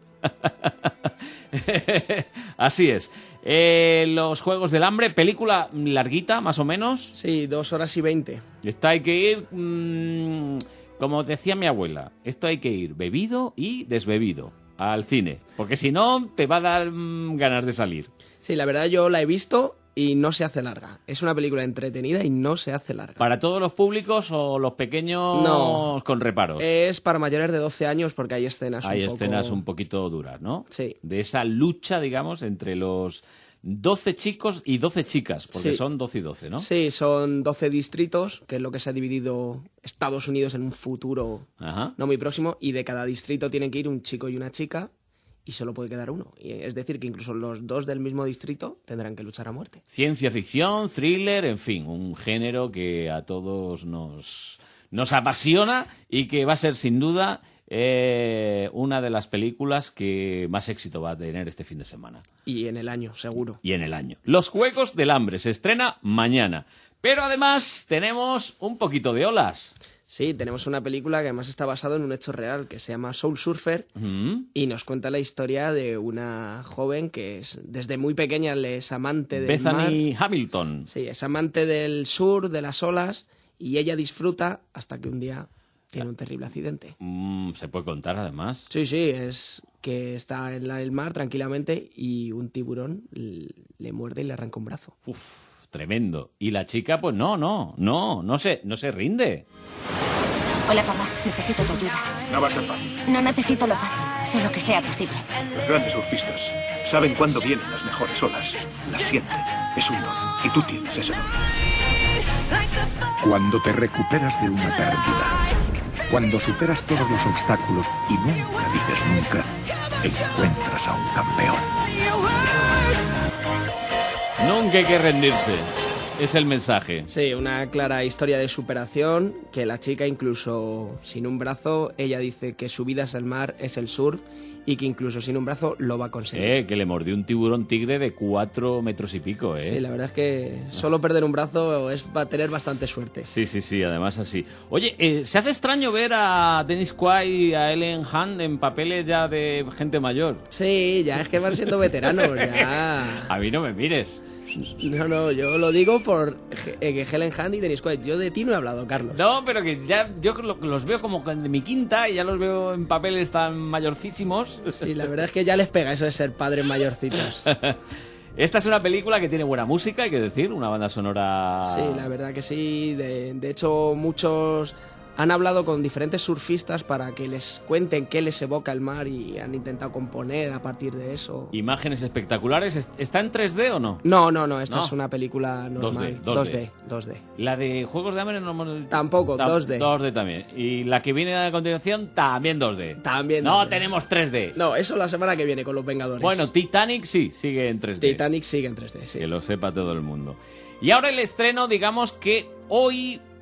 Así es. Eh, los Juegos del Hambre, película larguita, más o menos. Sí, dos horas y veinte. Esta hay que ir, mmm, como decía mi abuela, esto hay que ir bebido y desbebido al cine, porque si no te va a dar mmm, ganas de salir. Sí, la verdad yo la he visto y no se hace larga. Es una película entretenida y no se hace larga. ¿Para todos los públicos o los pequeños No. con reparos? Es para mayores de doce años porque hay escenas Hay un poco... escenas un poquito duras, ¿no? Sí. De esa lucha, digamos, entre los doce chicos y doce chicas, porque Sí. son doce y doce, ¿no? Sí, son doce distritos, que es lo que se ha dividido Estados Unidos en un futuro Ajá. no muy próximo, y de cada distrito tienen que ir un chico y una chica, y solo puede quedar uno. Y es decir, que incluso los dos del mismo distrito tendrán que luchar a muerte. Ciencia ficción, thriller, en fin, un género que a todos nos, nos apasiona y que va a ser sin duda eh, una de las películas que más éxito va a tener este fin de semana. Y en el año, seguro. Y en el año. Los Juegos del Hambre se estrena mañana. Pero además tenemos un poquito de olas. Sí, tenemos una película que además está basada en un hecho real que se llama Soul Surfer Mm. y nos cuenta la historia de una joven que es, desde muy pequeña le es amante del Bethany mar. Hamilton. Sí, es amante del sur, de las olas, y ella disfruta hasta que un día tiene un terrible accidente. Mm, se puede contar además. Sí, sí, es que está en la- el mar tranquilamente y un tiburón l- le muerde y le arranca un brazo. Uf. Tremendo. Y la chica, pues no, no, no, no se, no se rinde. Hola, papá. Necesito tu ayuda. No va a ser fácil. No necesito lo fácil, solo que sea posible. Los grandes surfistas saben cuándo vienen las mejores olas. Las sienten. Es un don. Y tú tienes ese don. Cuando te recuperas de una pérdida, cuando superas todos los obstáculos y nunca dices nunca, encuentras a un campeón. Nunca hay que rendirse. Es el mensaje. Sí, una clara historia de superación, que la chica incluso sin un brazo, ella dice que su vida es el mar, es el surf, y que incluso sin un brazo lo va a conseguir. Eh, que le mordió un tiburón tigre de cuatro metros y pico, ¿eh? Sí, la verdad es que solo perder un brazo es va a tener bastante suerte. Sí, sí, sí, además así. Oye, eh, ¿se hace extraño ver a Dennis Quaid y a Ellen Hunt en papeles ya de gente mayor? Sí, ya es que van siendo veteranos, ya. A mí no me mires. No, no, yo lo digo por eh, que Helen Hunt y Dennis Quaid. Yo de ti no he hablado, Carlos. No, pero que ya yo lo- los veo como de mi quinta y ya los veo en papeles tan mayorcísimos. Sí, la verdad es que ya les pega eso de ser padres mayorcitos. Esta es una película que tiene buena música, hay que decir, una banda sonora... Sí, la verdad que sí. De, de hecho, muchos han hablado con diferentes surfistas para que les cuenten qué les evoca el mar y han intentado componer a partir de eso. Imágenes espectaculares. ¿Est- ¿Está en tres D o no? No, no, no, esta No. es una película normal. dos D, dos D, dos D. La de Juegos de Hambre no... Tampoco, Tam- dos D. dos D también. Y la que viene a continuación también dos D. También No, dos D. tenemos tres D. No, eso la semana que viene con Los Vengadores. Bueno, Titanic sí, sigue en tres D. Titanic sigue en tres D, sí. Que lo sepa todo el mundo. Y ahora el estreno, digamos que hoy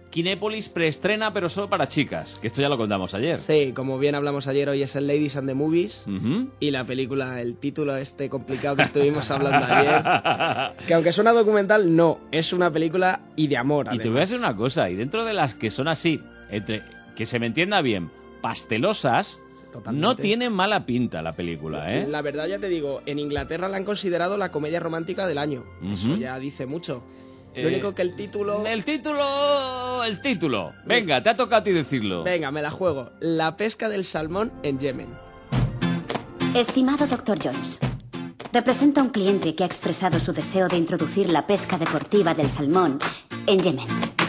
Kinépolis preestrena, pero solo para chicas, que esto ya lo contamos ayer. Sí, como bien hablamos ayer, hoy es el Ladies and the Movies, uh-huh. y la película, el título este complicado que estuvimos hablando ayer, que aunque suena documental, no, es una película y de amor, Y además. te voy a decir una cosa, y dentro de las que son así, entre que se me entienda bien, pastelosas, Totalmente. no tienen mala pinta la película, ¿eh? La verdad, ya te digo, en Inglaterra la han considerado la comedia romántica del año. Uh-huh. Eso ya dice mucho. Lo Eh, único que el título... El título... El título. Venga, te ha tocado a ti decirlo. Venga, me la juego. La pesca del salmón en Yemen. Estimado doctor Jones, represento a un cliente que ha expresado su deseo de introducir la pesca deportiva del salmón en Yemen.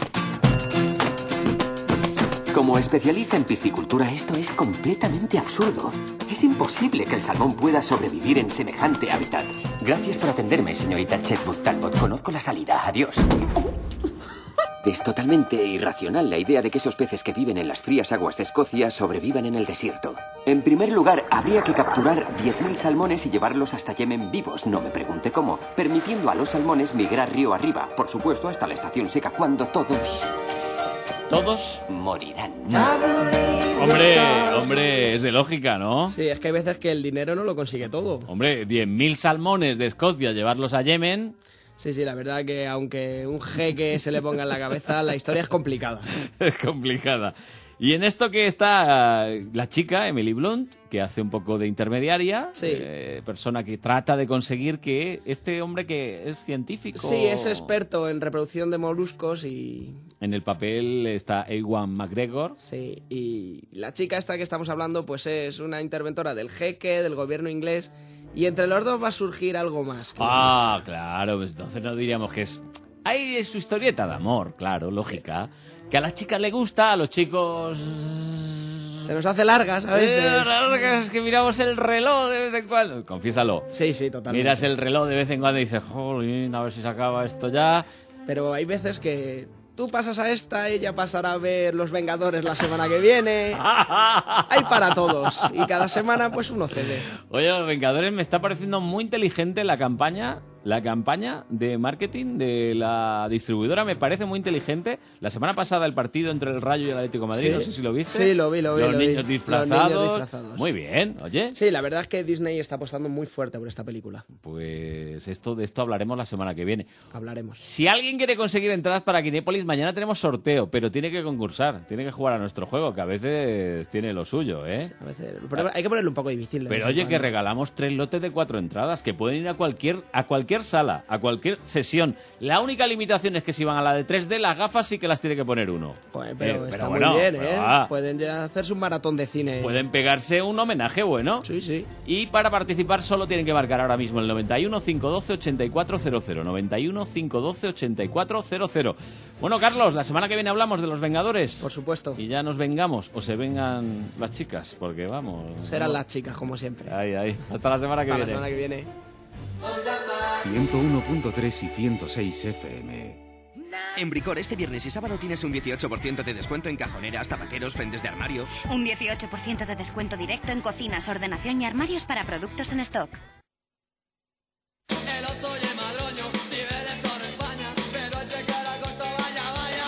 Como especialista en piscicultura, esto es completamente absurdo. Es imposible que el salmón pueda sobrevivir en semejante hábitat. Gracias por atenderme, señorita Chetwood Talbot. Conozco la salida. Adiós. Es totalmente irracional la idea de que esos peces que viven en las frías aguas de Escocia sobrevivan en el desierto. En primer lugar, habría que capturar diez mil salmones y llevarlos hasta Yemen vivos, no me pregunte cómo, permitiendo a los salmones migrar río arriba, por supuesto hasta la estación seca, cuando todos... ¿Todos? Morirán. Hombre, hombre, es de lógica, ¿no? Sí, es que hay veces que el dinero no lo consigue todo. Hombre, diez mil salmones de Escocia, llevarlos a Yemen... Sí, sí, la verdad que aunque un jeque se le ponga en la cabeza, la historia es complicada. Es complicada. Y en esto que está la chica, Emily Blunt, que hace un poco de intermediaria, Sí. eh, persona que trata de conseguir que este hombre que es científico... Sí, es experto en reproducción de moluscos y... En el papel está Ewan McGregor. Sí, y la chica esta que estamos hablando pues es una interventora del jeque, del gobierno inglés, y entre los dos va a surgir algo más. Ah, claro, pues entonces no diríamos que es... Hay su historieta de amor, claro, lógica. Sí. Que a las chicas le gusta, a los chicos... Se nos hace largas a veces. Eh, largas, que miramos el reloj de vez en cuando. Confiésalo. Sí, sí, totalmente. Miras el reloj de vez en cuando y dices, jolín, a ver si se acaba esto ya. Pero hay veces que... Tú pasas a esta, ella pasará a ver Los Vengadores la semana que viene. Hay para todos. Y cada semana, pues, uno cede. Oye, Los Vengadores, me está pareciendo muy inteligente la campaña... La campaña de marketing de la distribuidora me parece muy inteligente. La semana pasada el partido entre el Rayo y el Atlético de Madrid, Sí. no sé si lo viste. Sí, lo vi, lo vi. Los lo vi. niños disfrazados. Los niños disfrazados. Muy bien, oye. Sí, la verdad es que Disney está apostando muy fuerte por esta película. Pues esto de esto hablaremos la semana que viene. Hablaremos. Si alguien quiere conseguir entradas para Kinépolis, mañana tenemos sorteo, pero tiene que concursar, tiene que jugar a nuestro juego, que a veces tiene lo suyo, ¿eh? A veces, pero hay que ponerle un poco difícil. de Pero vez en oye, que cuando. regalamos tres lotes de cuatro entradas, que pueden ir a cualquier, a cualquier sala, a cualquier sesión. La única limitación es que si van a la de tres D, las gafas sí que las tiene que poner uno. Pues, pero Eh, está pero muy bueno, bien, pero ¿eh? va. Pueden ya hacerse un maratón de cine. Pueden pegarse un homenaje bueno. Sí, sí. Y para participar solo tienen que marcar ahora mismo el noventa y uno, cinco doce, ochenta y cuatro cero cero. noventa y uno, cinco doce, ochenta y cuatro cero cero. Bueno, Carlos, la semana que viene hablamos de Los Vengadores. Por supuesto. Y ya nos vengamos, o se vengan las chicas, porque vamos... Serán ¿no? las chicas, como siempre. Ahí, ahí. Hasta la semana que Hasta la viene. semana que viene. ciento uno punto tres y ciento seis F M. En Bricor este viernes y sábado tienes un dieciocho por ciento de descuento en cajoneras, zapateros, fendes de armario. Un dieciocho por ciento de descuento directo en cocinas, ordenación y armarios para productos en stock. El oso y el madroño, niveles con España, pero al llegar a agosto vaya, vaya.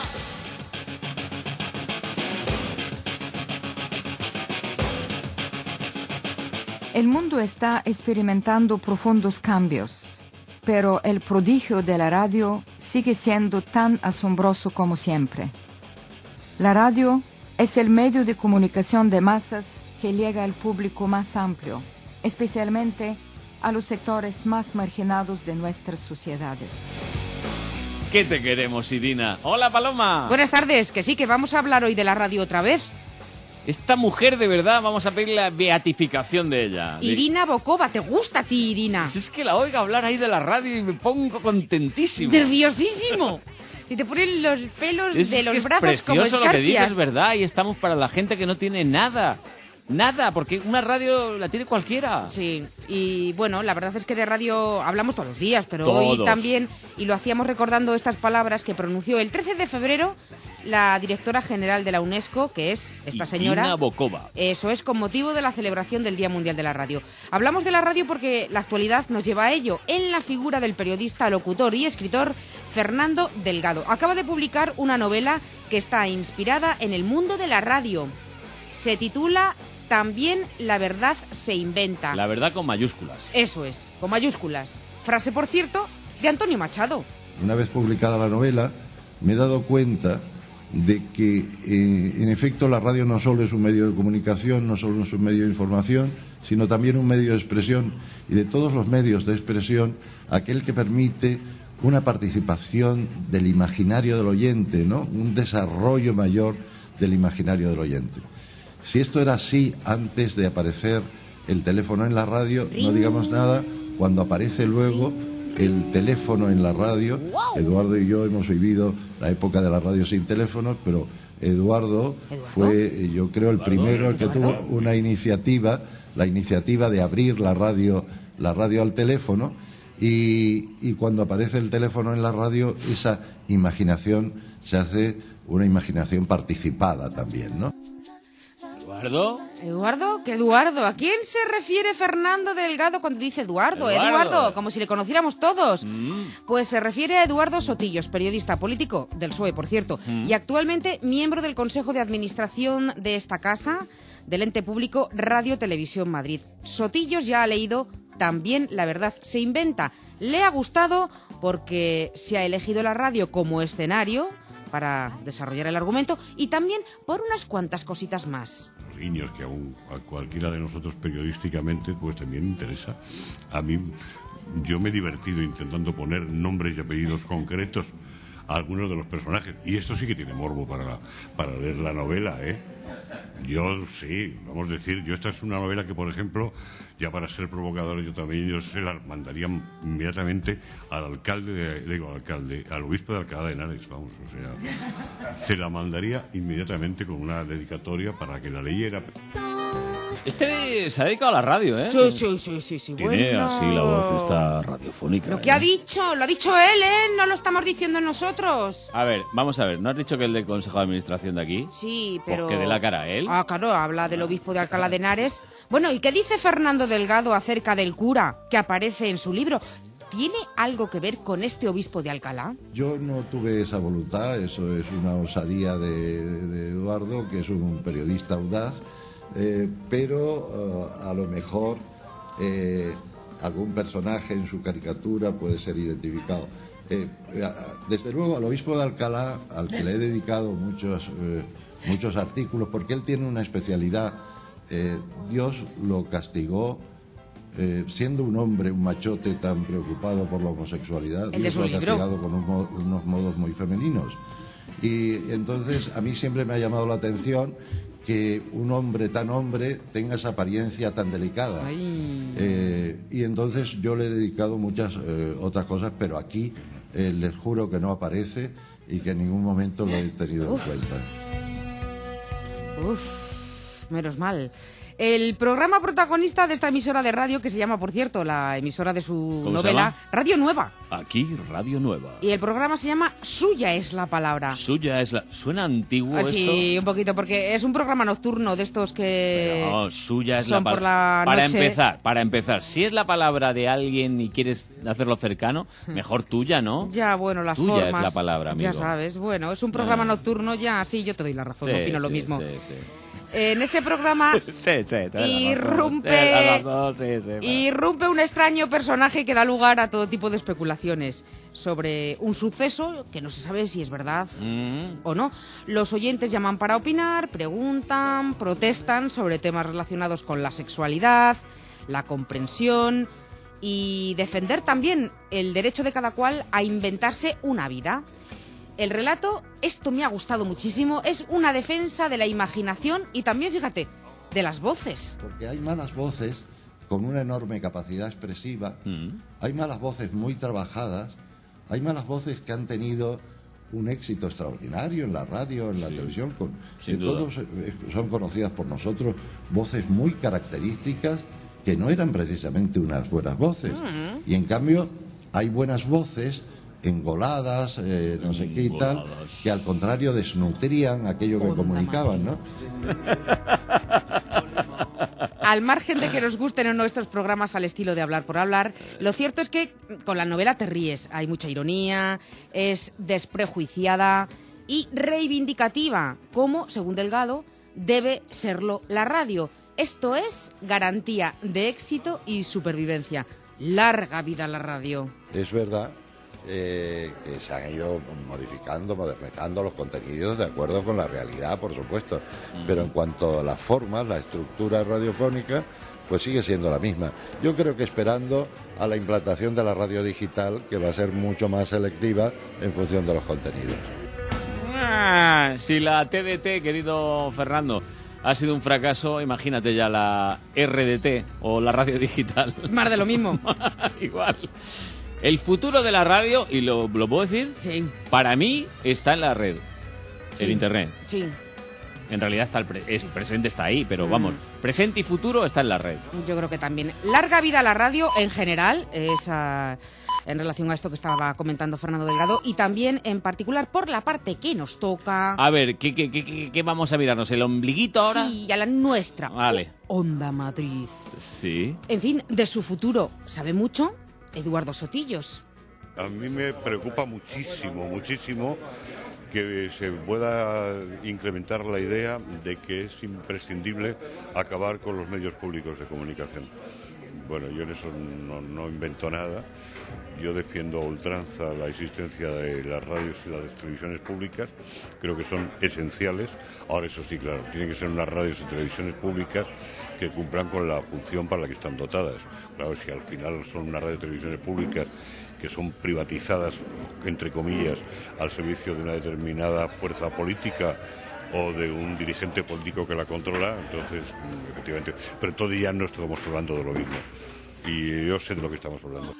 El mundo está experimentando profundos cambios, pero el prodigio de la radio sigue siendo tan asombroso como siempre. La radio es el medio de comunicación de masas que llega al público más amplio, especialmente a los sectores más marginados de nuestras sociedades. ¿Qué te queremos, Irina? Hola, Paloma. Buenas tardes, que sí, que vamos a hablar hoy de la radio otra vez. Esta mujer, de verdad, vamos a pedir la beatificación de ella. De- Irina Bokova, ¿te gusta a ti, Irina? Si es que la oigo hablar ahí de la radio y me pongo contentísimo. Nerviosísimo. Si te ponen los pelos Es de que los es brazos como precioso lo que dices, escarpias. es verdad, y estamos para la gente que no tiene nada. Nada, porque una radio la tiene cualquiera. Sí, y bueno, la verdad es que de radio hablamos todos los días, pero Todos. hoy también, y lo hacíamos recordando estas palabras que pronunció el trece de febrero la directora general de la UNESCO, que es esta señora. Irina Bokova. Eso es, con motivo de la celebración del Día Mundial de la Radio. Hablamos de la radio porque la actualidad nos lleva a ello, en la figura del periodista, locutor y escritor Fernando Delgado. Acaba de publicar una novela que está inspirada en el mundo de la radio. Se titula También la verdad se inventa. La verdad con mayúsculas. Eso es, con mayúsculas. Frase, por cierto, de Antonio Machado. Una vez publicada la novela, me he dado cuenta de que, eh, en efecto, la radio no solo es un medio de comunicación, no solo es un medio de información, sino también un medio de expresión. Y de todos los medios de expresión, aquel que permite una participación del imaginario del oyente, ¿no? Un desarrollo mayor del imaginario del oyente. Si esto era así antes de aparecer el teléfono en la radio, no digamos nada cuando aparece luego el teléfono en la radio. Eduardo y yo hemos vivido la época de la radio sin teléfonos, pero Eduardo, ¿Eduardo? fue, yo creo, el primero el que tuvo una iniciativa, la iniciativa de abrir la radio, la radio al teléfono, y, y cuando aparece el teléfono en la radio, esa imaginación se hace una imaginación participada también, ¿no? ¿Eduardo? Eduardo, ¿qué Eduardo? ¿A quién se refiere Fernando Delgado cuando dice Eduardo? Eduardo, Eduardo, como si le conociéramos todos. Mm. Pues se refiere a Eduardo Sotillos, periodista político del P S O E, por cierto, Mm. y actualmente miembro del Consejo de Administración de esta casa, del ente público Radio Televisión Madrid. Sotillos ya ha leído También la verdad se inventa. Le ha gustado porque se ha elegido la radio como escenario para desarrollar el argumento y también por unas cuantas cositas más. Guiños que aún a cualquiera de nosotros periodísticamente pues también interesa. A mí, yo me he divertido intentando poner nombres y apellidos concretos a algunos de los personajes, y esto sí que tiene morbo para, para leer la novela, ¿eh? Yo sí, vamos a decir, yo esta es una novela que, por ejemplo, ya para ser provocador, yo también yo se la mandaría inmediatamente al alcalde, de, digo al alcalde, al obispo de Alcalá de Henares, vamos, o sea, se la mandaría inmediatamente con una dedicatoria para que la leyera. Este se ha dedicado a la radio, ¿eh? Sí, sí, sí, sí, sí. Tiene bueno. así la voz esta radiofónica. Lo ¿eh? que ha dicho, lo ha dicho él, ¿eh? No lo estamos diciendo nosotros. A ver, vamos a ver, ¿no has dicho que el del Consejo de Administración de aquí? Sí, pero... Pues que dé la cara a él. Ah, claro, habla del obispo de Alcalá de Henares. Bueno, ¿y qué dice Fernando Delgado acerca del cura que aparece en su libro? ¿Tiene algo que ver con este obispo de Alcalá? Yo no tuve esa voluntad, eso es una osadía de, de, de Eduardo, que es un periodista audaz, eh, pero uh, a lo mejor eh, algún personaje en su caricatura puede ser identificado. Eh, desde luego al obispo de Alcalá, al que le he dedicado muchos, eh, muchos artículos, porque él tiene una especialidad, eh, Dios lo castigó. Eh, siendo un hombre, un machote tan preocupado por la homosexualidad, Dios lo ha castigado con un mo- unos modos muy femeninos. Y entonces a mí siempre me ha llamado la atención que un hombre tan hombre tenga esa apariencia tan delicada. Eh, y entonces yo le he dedicado muchas eh, otras cosas, pero aquí eh, les juro que no aparece y que en ningún momento lo he tenido Uf. en cuenta. Uf, menos mal. El programa protagonista de esta emisora de radio, que se llama, por cierto, la emisora de su ¿Cómo se novela, llama? Radio Nueva. Aquí, Radio Nueva. Y el programa se llama Suya es la palabra. Suya es la... ¿Suena antiguo Ah, sí, esto? un poquito, porque es un programa nocturno de estos que... No, suya es son la por palabra. la Para noche. empezar, para empezar, si es la palabra de alguien y quieres hacerlo cercano, mejor tuya, ¿no? Ya, bueno, las Tuya formas... es la palabra, amigo. Ya sabes, bueno, es un programa Ah. nocturno, ya, sí, yo te doy la razón, Sí, opino lo sí, mismo. sí, sí. En ese programa Sí, sí, te doy la razón. irrumpe, Te doy la razón, sí, sí, vale. irrumpe un extraño personaje que da lugar a todo tipo de especulaciones sobre un suceso que no se sabe si es verdad Mm. o no. Los oyentes llaman para opinar, preguntan, protestan sobre temas relacionados con la sexualidad, la comprensión y defender también el derecho de cada cual a inventarse una vida. El relato, esto me ha gustado muchísimo, es una defensa de la imaginación y también, fíjate, de las voces. Porque hay malas voces con una enorme capacidad expresiva, hay malas voces muy trabajadas, hay malas voces que han tenido un éxito extraordinario en la radio, en la televisión, con, Sin que duda. todos eh, son conocidas por nosotros, voces muy características que no eran precisamente unas buenas voces. Mm. Y en cambio hay buenas voces engoladas, eh, no sé qué y tal, que al contrario desnutrían aquello que comunicaban, ¿no? Al margen de que nos gusten o no estos programas al estilo de Hablar por Hablar, lo cierto es que con la novela te ríes. Hay mucha ironía, es desprejuiciada y reivindicativa, como, según Delgado, debe serlo la radio. Esto es garantía de éxito y supervivencia. Larga vida a la radio. Es verdad eh, que se han ido modificando, modernizando los contenidos de acuerdo con la realidad, por supuesto. Pero en cuanto a las formas, la estructura radiofónica, pues sigue siendo la misma. Yo creo que esperando a la implantación de la radio digital, que va a ser mucho más selectiva en función de los contenidos. Ah, si la T D T, querido Fernando, ha sido un fracaso, imagínate ya la R D T o la radio digital. Más de lo mismo. Igual. El futuro de la radio, y lo, lo puedo decir, sí. Para mí está en la red, sí. el internet. Sí. En realidad está el, pre el presente está ahí, pero vamos, mm. presente y futuro está en la red. Yo creo que también. Larga vida a la radio en general, esa, en relación a esto que estaba comentando Fernando Delgado, y también en particular por la parte que nos toca. A ver, ¿qué, qué, qué, qué vamos a mirarnos? ¿El ombliguito ahora? Sí, a la nuestra. Vale. Onda Madrid. Sí. En fin, de su futuro, ¿sabe mucho? Eduardo Sotillos. A mí me preocupa muchísimo, muchísimo que se pueda incrementar la idea de que es imprescindible acabar con los medios públicos de comunicación. Bueno, yo en eso no, no invento nada. Yo defiendo a ultranza la existencia de las radios y las televisiones públicas. Creo que son esenciales. Ahora, eso sí, claro, tienen que ser unas radios y televisiones públicas que cumplan con la función para la que están dotadas. Claro, si al final son unas radios y televisiones públicas que son privatizadas, entre comillas, al servicio de una determinada fuerza política o de un dirigente político que la controla, entonces, efectivamente, pero todavía no estamos hablando de lo mismo. Y yo sé de lo que estamos hablando.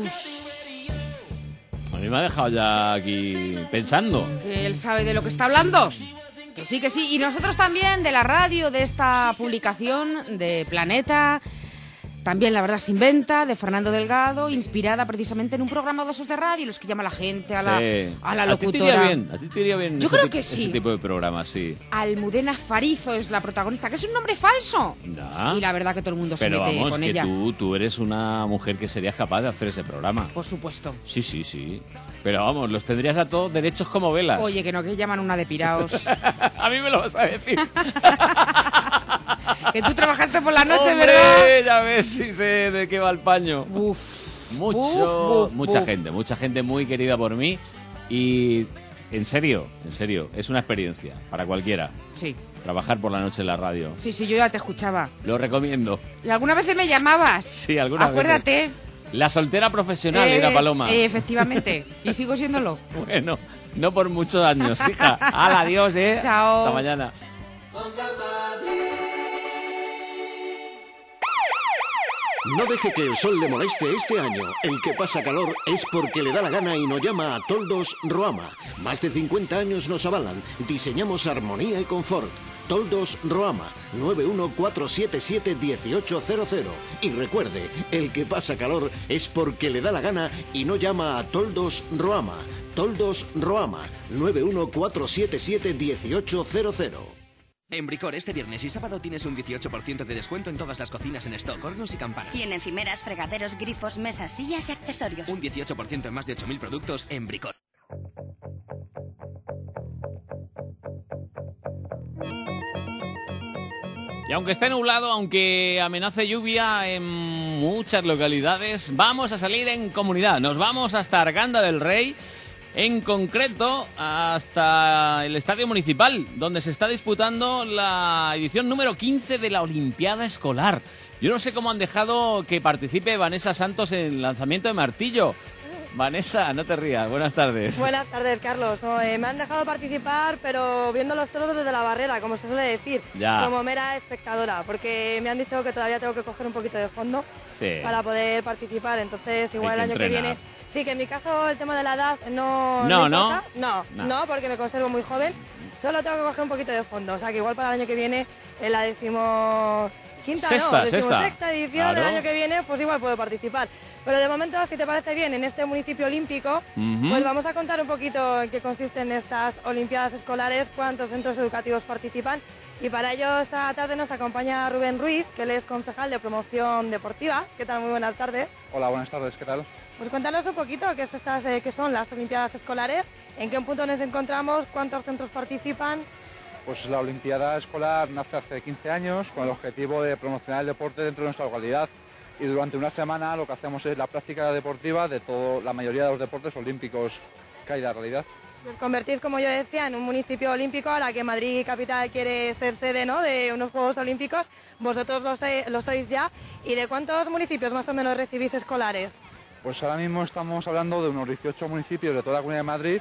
A mí me ha dejado ya aquí pensando. Que él sabe de lo que está hablando. Que sí, que sí. Y nosotros también, de la radio, de esta publicación de Planeta. También La Verdad se Inventa, de Fernando Delgado, inspirada precisamente en un programa de esos de radio, los que llama la gente a la, sí. a la locutora. ¿A ti te iría bien? ¿A ti te iría bien Yo ese creo tipo, que sí. ese tipo de programas, sí? Almudena Farizo es la protagonista, que es un nombre falso. No. Y la verdad que todo el mundo Pero se mete vamos, con que ella. Tú, tú eres una mujer que serías capaz de hacer ese programa. Por supuesto. Sí, sí, sí. Pero vamos, los tendrías a todos derechos como velas. Oye, que no, que llaman una de piraos. A mí me lo vas a decir. Que tú trabajaste por la noche, ¡Hombre! ¿verdad? Ya ves si sé de qué va el paño. Uf. Mucho, Uf, uf, mucha uf. gente, mucha gente muy querida por mí. Y en serio, en serio, es una experiencia para cualquiera. Sí. Trabajar por la noche en la radio. Sí, sí, yo ya te escuchaba. Lo recomiendo. ¿Y alguna vez me llamabas? Sí, alguna vez. Acuérdate. La soltera profesional Eh, era Paloma. eh, efectivamente. Y sigo siéndolo. Bueno, no por muchos años, hija. ¡Hala, adiós, eh! Chao. Hasta mañana. No deje que el sol le moleste este año. El que pasa calor es porque le da la gana y nos llama a Toldos Roama. Más de cincuenta años nos avalan. Diseñamos armonía y confort. Toldos Roama, nueve uno cuatro siete siete uno ocho cero cero. Y recuerde, el que pasa calor es porque le da la gana y no llama a Toldos Roama. Toldos Roama, nueve uno cuatro siete siete uno ocho cero cero. En Bricor, este viernes y sábado tienes un dieciocho por ciento de descuento en todas las cocinas en stock, hornos y campanas. Y en encimeras, fregaderos, grifos, mesas, sillas y accesorios. Un dieciocho por ciento en más de ocho mil productos en Bricor. Y aunque esté nublado, aunque amenace lluvia en muchas localidades, vamos a salir en comunidad. Nos vamos hasta Arganda del Rey, en concreto hasta el Estadio Municipal, donde se está disputando la edición número quince de la Olimpiada Escolar. Yo no sé cómo han dejado que participe Vanessa Santos en el lanzamiento de martillo. Vanessa, no te rías, buenas tardes. Buenas tardes, Carlos. No, eh, me han dejado participar, pero viendo los toros desde la barrera, como se suele decir, ya. Como mera espectadora, porque me han dicho que todavía tengo que coger un poquito de fondo sí. para poder participar, entonces igual el año entrenar. que viene... Sí, que en mi caso el tema de la edad no... No, no, no. no, no, no, porque me conservo muy joven, solo tengo que coger un poquito de fondo, o sea que igual para el año que viene en la decimos... Quinta, sexta, no, sexta. sexta edición Claro. del año que viene, pues igual puedo participar. Pero de momento, si te parece bien, en este municipio olímpico, Uh-huh. pues vamos a contar un poquito en qué consisten estas Olimpiadas Escolares, cuántos centros educativos participan. Y para ello, esta tarde nos acompaña Rubén Ruiz, que él es concejal de promoción deportiva. ¿Qué tal? Muy buenas tardes. Hola, buenas tardes, ¿qué tal? Pues cuéntanos un poquito qué, es estas, eh, qué son las Olimpiadas Escolares ¿En qué punto nos encontramos? ¿Cuántos centros participan? Pues la Olimpiada Escolar nace hace quince años con el objetivo de promocionar el deporte dentro de nuestra localidad y durante una semana lo que hacemos es la práctica deportiva de todo, la mayoría de los deportes olímpicos que hay en la realidad. Os convertís, como yo decía, en un municipio olímpico, ahora que Madrid Capital quiere ser sede, ¿no?, de unos Juegos Olímpicos. Vosotros lo, sé, lo sois ya. ¿Y de cuántos municipios más o menos recibís escolares? Pues ahora mismo estamos hablando de unos dieciocho municipios de toda la Comunidad de Madrid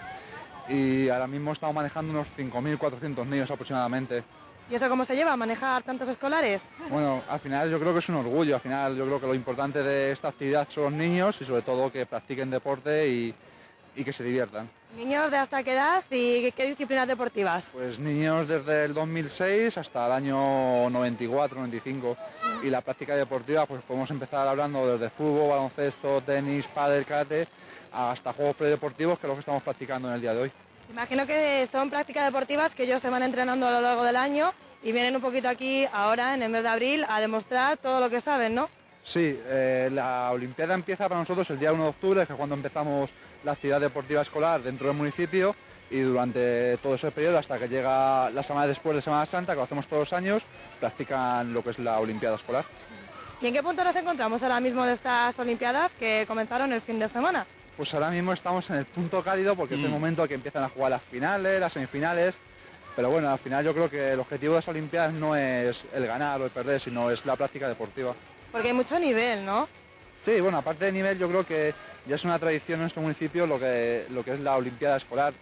y ahora mismo estamos manejando unos cinco mil cuatrocientos niños aproximadamente. ¿Y eso cómo se lleva, manejar tantos escolares? Bueno, al final yo creo que es un orgullo, al final yo creo que lo importante de esta actividad son los niños y sobre todo que practiquen deporte y, y que se diviertan. ¿Niños de hasta qué edad y qué disciplinas deportivas? Pues niños desde el dos mil seis hasta el año noventa y cuatro, noventa y cinco. Y la práctica deportiva, pues podemos empezar hablando desde fútbol, baloncesto, tenis, pádel, karate, hasta juegos predeportivos, que es lo que estamos practicando en el día de hoy. Imagino que son prácticas deportivas que ellos se van entrenando a lo largo del año y vienen un poquito aquí ahora, en el mes de abril, a demostrar todo lo que saben, ¿no? Sí, eh, la Olimpiada empieza para nosotros el día uno de octubre, que es cuando empezamos la actividad deportiva escolar dentro del municipio, y durante todo ese periodo hasta que llega la semana después de Semana Santa, que lo hacemos todos los años, practican lo que es la Olimpiada escolar. ¿Y en qué punto nos encontramos ahora mismo de estas Olimpiadas que comenzaron el fin de semana? Pues ahora mismo estamos en el punto cálido porque mm. es el momento que empiezan a jugar las finales, las semifinales, pero bueno, al final yo creo que el objetivo de las Olimpiadas no es el ganar o el perder, sino es la práctica deportiva. Porque hay mucho nivel, ¿no? Sí, bueno, aparte de nivel yo creo que ya es una tradición en nuestro municipio lo que, lo que es la Olimpiada escolar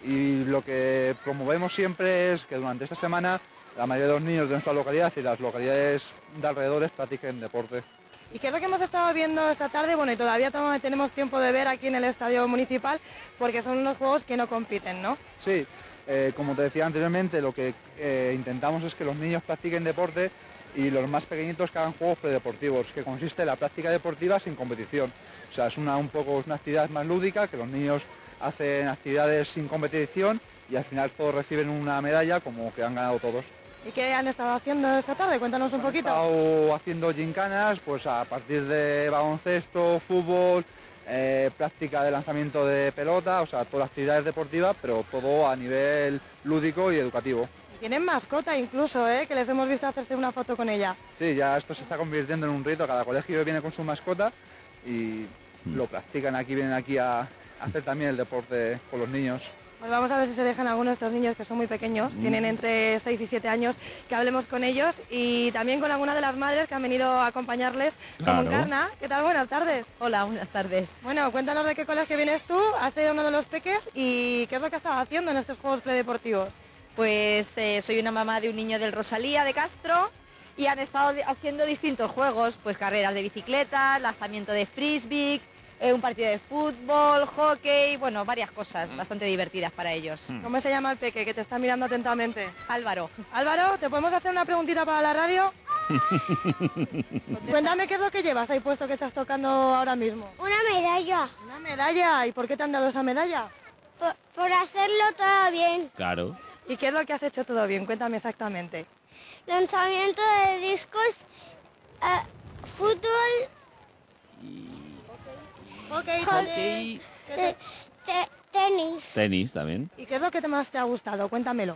y lo que promovemos siempre es que durante esta semana la mayoría de los niños de nuestra localidad y las localidades de alrededores practiquen deporte. ¿Y qué es lo que hemos estado viendo esta tarde? Bueno, y todavía tenemos tiempo de ver aquí en el Estadio Municipal porque son unos juegos que no compiten, ¿no? Sí, eh, como te decía anteriormente, lo que eh, intentamos es que los niños practiquen deporte y los más pequeñitos que hagan juegos predeportivos, que consiste en la práctica deportiva sin competición. O sea, es una, un poco una actividad más lúdica, que los niños hacen actividades sin competición y al final todos reciben una medalla como que han ganado todos. ¿Y qué han estado haciendo esta tarde? Cuéntanos un poquito. Han estado haciendo gincanas, pues a partir de baloncesto, fútbol, eh, práctica de lanzamiento de pelota, o sea, todas las actividades deportivas, pero todo a nivel lúdico y educativo. Tienen mascota incluso, ¿eh? Que les hemos visto hacerse una foto con ella. Sí, ya esto se está convirtiendo en un rito, cada colegio viene con su mascota y mm. lo practican aquí, vienen aquí a, a hacer también el deporte con los niños. Pues vamos a ver si se dejan algunos de estos niños que son muy pequeños, mm. tienen entre seis y siete años, que hablemos con ellos y también con alguna de las madres que han venido a acompañarles, claro. como Encarna. ¿Qué tal? Buenas tardes. Hola, buenas tardes. Bueno, cuéntanos de qué colegio vienes tú, has sido uno de los peques y qué es lo que estás haciendo en estos juegos predeportivos. Pues eh, soy una mamá de un niño del Rosalía de Castro y han estado haciendo distintos juegos, pues carreras de bicicleta, lanzamiento de frisbee, eh, un partido de fútbol, hockey, bueno, varias cosas bastante divertidas para ellos. ¿Cómo se llama el peque que te está mirando atentamente? Álvaro. Álvaro, ¿te podemos hacer una preguntita para la radio? Cuéntame qué es lo que llevas ahí puesto que estás tocando ahora mismo. Una medalla. ¿Una medalla? ¿Y por qué te han dado esa medalla? Por, por hacerlo todo bien. Claro. ¿Y qué es lo que has hecho todo bien? Cuéntame exactamente. Lanzamiento de discos, eh, fútbol, hockey, hockey, te, te, tenis. Tenis también. ¿Y qué es lo que más te ha gustado? Cuéntamelo.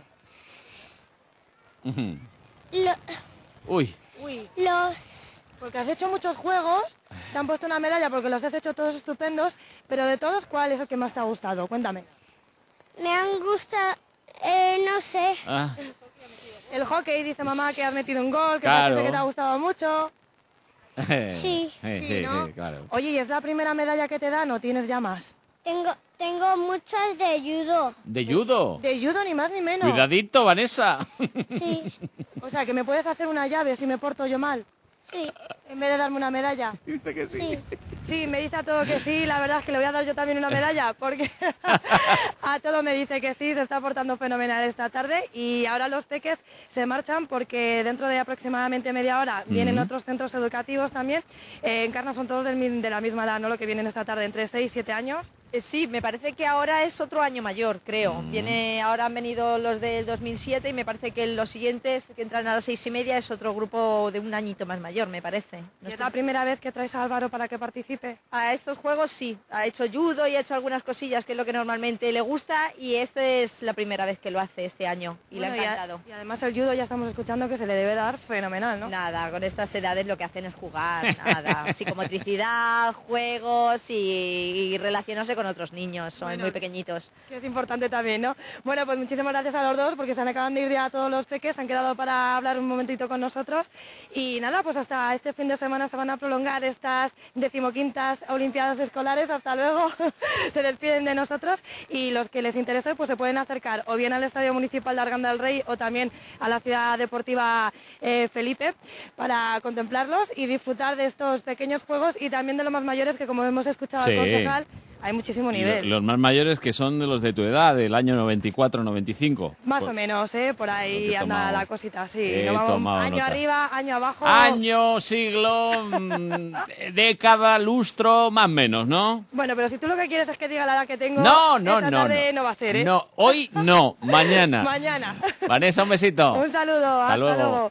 Lo, Uy. Uy. Los... Porque has hecho muchos juegos, te han puesto una medalla porque los has hecho todos estupendos, pero de todos, ¿cuál es el que más te ha gustado? Cuéntame. Me han gustado, eh, no sé. Ah. El hockey, dice mamá que has metido un gol, que claro. parece que te ha gustado mucho. Sí. sí, sí, ¿no? sí, claro. Oye, ¿y es la primera medalla que te dan o tienes ya más? Tengo, tengo muchas de judo. ¿De judo? De judo, ni más ni menos. Cuidadito, Vanessa. Sí. O sea, que me puedes hacer una llave si me porto yo mal. Sí. En vez de darme una medalla. Dice que sí. Sí. Sí, me dice a todo que sí, la verdad es que le voy a dar yo también una medalla, porque a todo me dice que sí, se está portando fenomenal esta tarde y ahora los peques se marchan porque dentro de aproximadamente media hora vienen Uh-huh. otros centros educativos también. Eh, Encarna, son todos del mi- de la misma edad, ¿no? Lo que vienen esta tarde, entre seis y siete años. Eh, sí, me parece que ahora es otro año mayor, creo. Mm. Viene, ahora han venido los del dos mil siete y me parece que los siguientes que entran a las seis y media es otro grupo de un añito más mayor, me parece. No ¿Es estoy- la primera vez que traes a Álvaro para que participe? participe? A estos juegos sí, ha hecho judo y ha hecho algunas cosillas que es lo que normalmente le gusta y esta es la primera vez que lo hace este año y Bueno, le ha encantado. Y, a- y además el judo ya estamos escuchando que se le debe dar fenomenal, ¿no? Nada, con estas edades lo que hacen es jugar, nada, psicomotricidad, juegos y, y relacionarse con otros niños, son Bueno, muy pequeñitos. Que es importante también, ¿no? Bueno, pues muchísimas gracias a los dos porque se han acaban de ir ya todos los peques, se han quedado para hablar un momentito con nosotros y nada, pues hasta este fin de semana se van a prolongar estas decimoquintas Olimpiadas Escolares, hasta luego, se despiden de nosotros y los que les interese pues se pueden acercar o bien al Estadio Municipal de Arganda del Rey o también a la Ciudad Deportiva eh, Felipe para contemplarlos y disfrutar de estos pequeños juegos y también de los más mayores que como hemos escuchado Sí. al concejal, hay muchísimo Y nivel. lo- los más mayores que son de los de tu edad, del año noventa y cuatro noventa y cinco. Más Pues, o menos, ¿eh? Por ahí he anda tomado- la cosita, sí. he No vamos tomado año nota. arriba, año abajo. Año, siglo, mm, década, lustro, más o menos, ¿no? Bueno, pero si tú lo que quieres es que diga la edad que tengo, No, no, esta no, tarde no. no va a ser, ¿eh? No, hoy no, mañana. Mañana. Vanessa, un besito. Un saludo, hasta, luego. luego.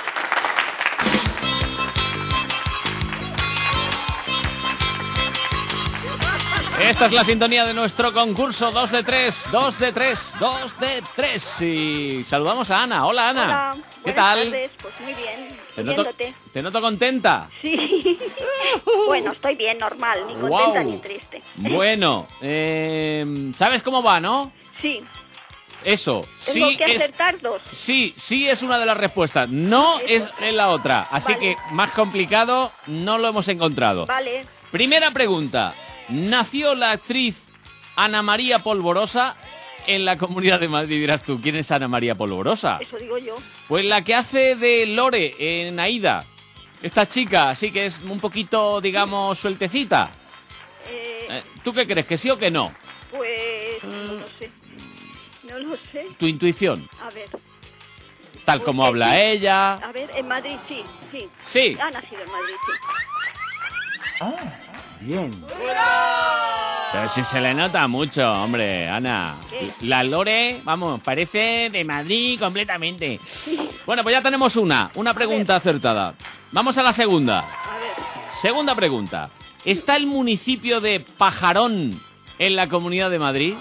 Esta es la sintonía de nuestro concurso dos de tres, dos de tres, dos de tres. Y saludamos a Ana. Hola, Ana. Hola, ¿Qué buenas tal? tardes. Pues muy bien, Te noto, viéndote. te noto contenta. Sí. Bueno, estoy bien, normal, ni contenta Guau. ni triste. Bueno, eh, ¿sabes cómo va, no? Sí, Eso, tengo sí que es... acertar dos. Sí, sí es una de las respuestas. No es en la otra. Así Vale. que más complicado no lo hemos encontrado. Vale. Primera pregunta. ¿Nació la actriz Ana María Polvorosa en la Comunidad de Madrid? Dirás tú, ¿quién es Ana María Polvorosa? Eso digo yo. Pues la que hace de Lore en Aída. Esta chica, así que es un poquito, digamos, sueltecita. Eh, Eh, ¿Tú qué crees? ¿Que sí o que no? pues no lo sé. No lo sé. Tu intuición, A ver. tal como habla ella. A ver, en Madrid sí, sí. Sí. Ha nacido en Madrid, sí. Bien. Pero si se le nota mucho, hombre, Ana. ¿Qué? La Lore, vamos, parece de Madrid completamente. Bueno, pues ya tenemos una, una pregunta acertada. Vamos a la segunda. A ver. Segunda pregunta. ¿Está el municipio de Pajarón en la Comunidad de Madrid?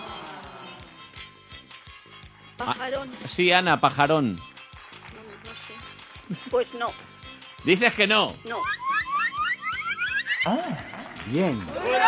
Pajarón. Ah, sí, Ana, Pajarón. No sé. Pues no, Dices que no. no. Bien.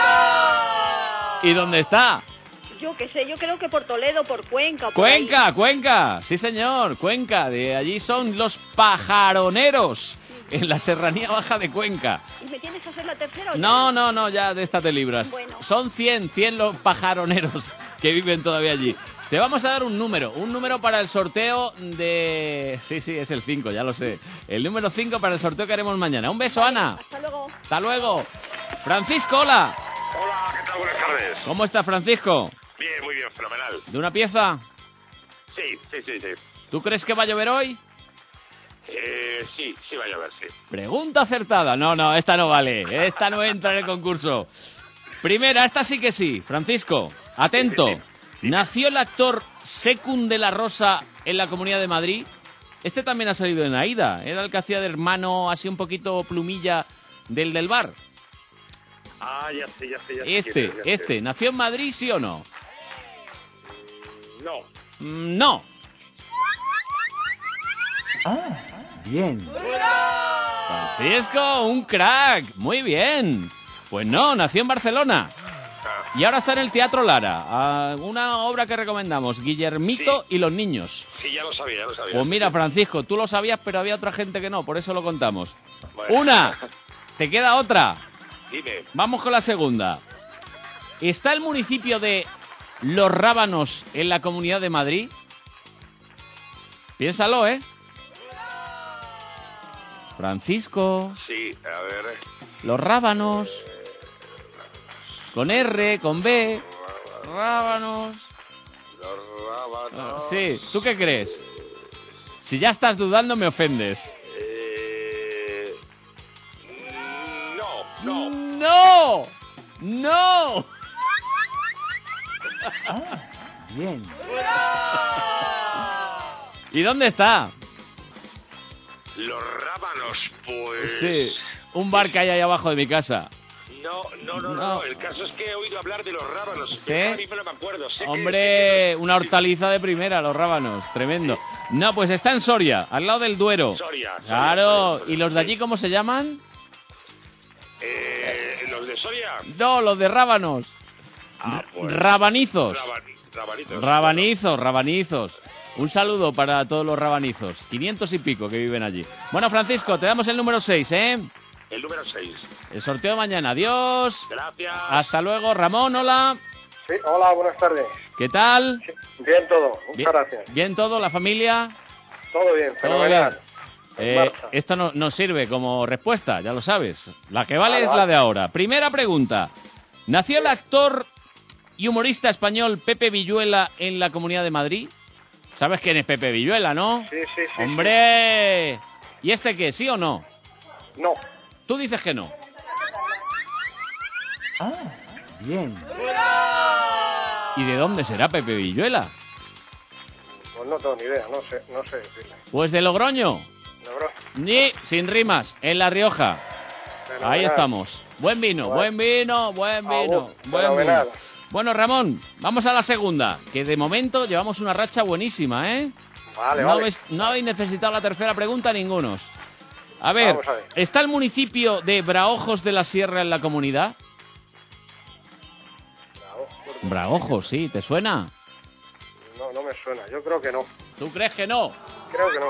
¿Y dónde está? Yo qué sé, yo creo que por Toledo, por Cuenca. por ahí. Cuenca, Cuenca. Sí, señor, Cuenca. De allí son los pajaroneros, en la serranía baja de Cuenca. ¿Y me tienes que hacer la tercera o ya? No, no, no, ya de esta te libras. Bueno. Son cien, cien los pajaroneros que viven todavía allí. Te vamos a dar un número, un número para el sorteo de... Sí, sí, es el cinco, ya lo sé. El número cinco para el sorteo que haremos mañana. Un beso, Ana. Hasta luego. Hasta luego. Francisco, hola. Hola, ¿qué tal? Buenas tardes. ¿Cómo está, Francisco? Bien, muy bien, fenomenal. ¿De una pieza? Sí, sí, sí, sí. ¿Tú crees que va a llover hoy? Eh, sí, sí va a llover, sí. Pregunta acertada. No, no, esta no vale. Esta no entra en el concurso. Primera, esta sí que sí. Francisco, atento. ¿Nació el actor Secund de la Rosa en la Comunidad de Madrid? Este también ha salido en Aída. Era el que hacía de hermano así un poquito plumilla del del bar. Ah, ya sé, ya sé, ya sé. Este, quién es, ya sé. este. ¿Nació en Madrid, sí o no? No. Mm, No. Bien. Francisco, un crack. Muy bien. Pues no, nació en Barcelona. Y ahora está en el Teatro Lara. Ah, una obra que recomendamos, Guillermito y los niños. Sí, ya lo sabía, ya lo sabía. Pues mira, Francisco, tú lo sabías, pero había otra gente que no, por eso lo contamos. Bueno. Una. ¿Te queda otra? Dime. Vamos con la segunda. ¿Está el municipio de Los Rábanos en la Comunidad de Madrid? Piénsalo, ¿eh? Francisco, Sí, a ver. Los Rábanos. Con R, con B. Rábanos. Los rábanos. Sí, ¿tú qué crees? Si ya estás dudando, me ofendes. Eh... No, no. ¡No! ¡No! Bien. ¿Y dónde está? Los rábanos, pues... Sí, un bar que hay ahí abajo de mi casa. No, no, no, no, No. no, el caso es que he oído hablar de los rábanos. ¿Sí? pero ahora mismo no me acuerdo. Sé que- Hombre, una hortaliza de primera, los rábanos, tremendo. No, pues está en Soria, al lado del Duero. Soria, Soria, Claro, Soria, ¿y los de allí cómo se llaman? Eh, ¿Los de Soria? No, los de rábanos. Ah, pues, Rabanizos. Rabani- rabanitos. Rabanizos, rabanizos. Un saludo para todos los rabanizos. quinientos y pico que viven allí. Bueno, Francisco, te damos el número seis, ¿eh? El número seis. El sorteo de mañana. Adiós. Gracias. Hasta luego. Ramón, hola. Sí, hola, buenas tardes. ¿Qué tal? Bien todo, muchas Bien, gracias. ¿Bien todo? ¿La familia? Todo bien, Todo fenomenal. bien. En Eh, marcha. esto no nos sirve como respuesta, ya lo sabes. La que vale Vale, es vale. la de ahora. Primera pregunta. ¿Nació el actor y humorista español Pepe Villuela en la Comunidad de Madrid? ¿Sabes quién es Pepe Villuela, no? Sí, sí, sí. ¡Hombre! ¿Y este qué? ¿Sí o no? No. Tú dices que no. Bien. ¿Y de dónde será Pepe Villuela? Pues no tengo ni idea, no sé, no sé decirle. Pues de Logroño. Logró. Ni sin rimas, en La Rioja. Fenomenal. Ahí estamos. Buen vino, Bueno. buen vino, buen vino, Agur, buen vino. fenomenal. Bueno, Ramón, vamos a la segunda, que de momento llevamos una racha buenísima, ¿eh? Vale, no, vale. habéis, no habéis necesitado la tercera pregunta ningunos. A ver, Vamos a ver. ¿está el municipio de Braojos de la Sierra en la comunidad? Braojos, sí, ¿te suena? No, no me suena, yo creo que no. ¿Tú crees que no? Creo que no.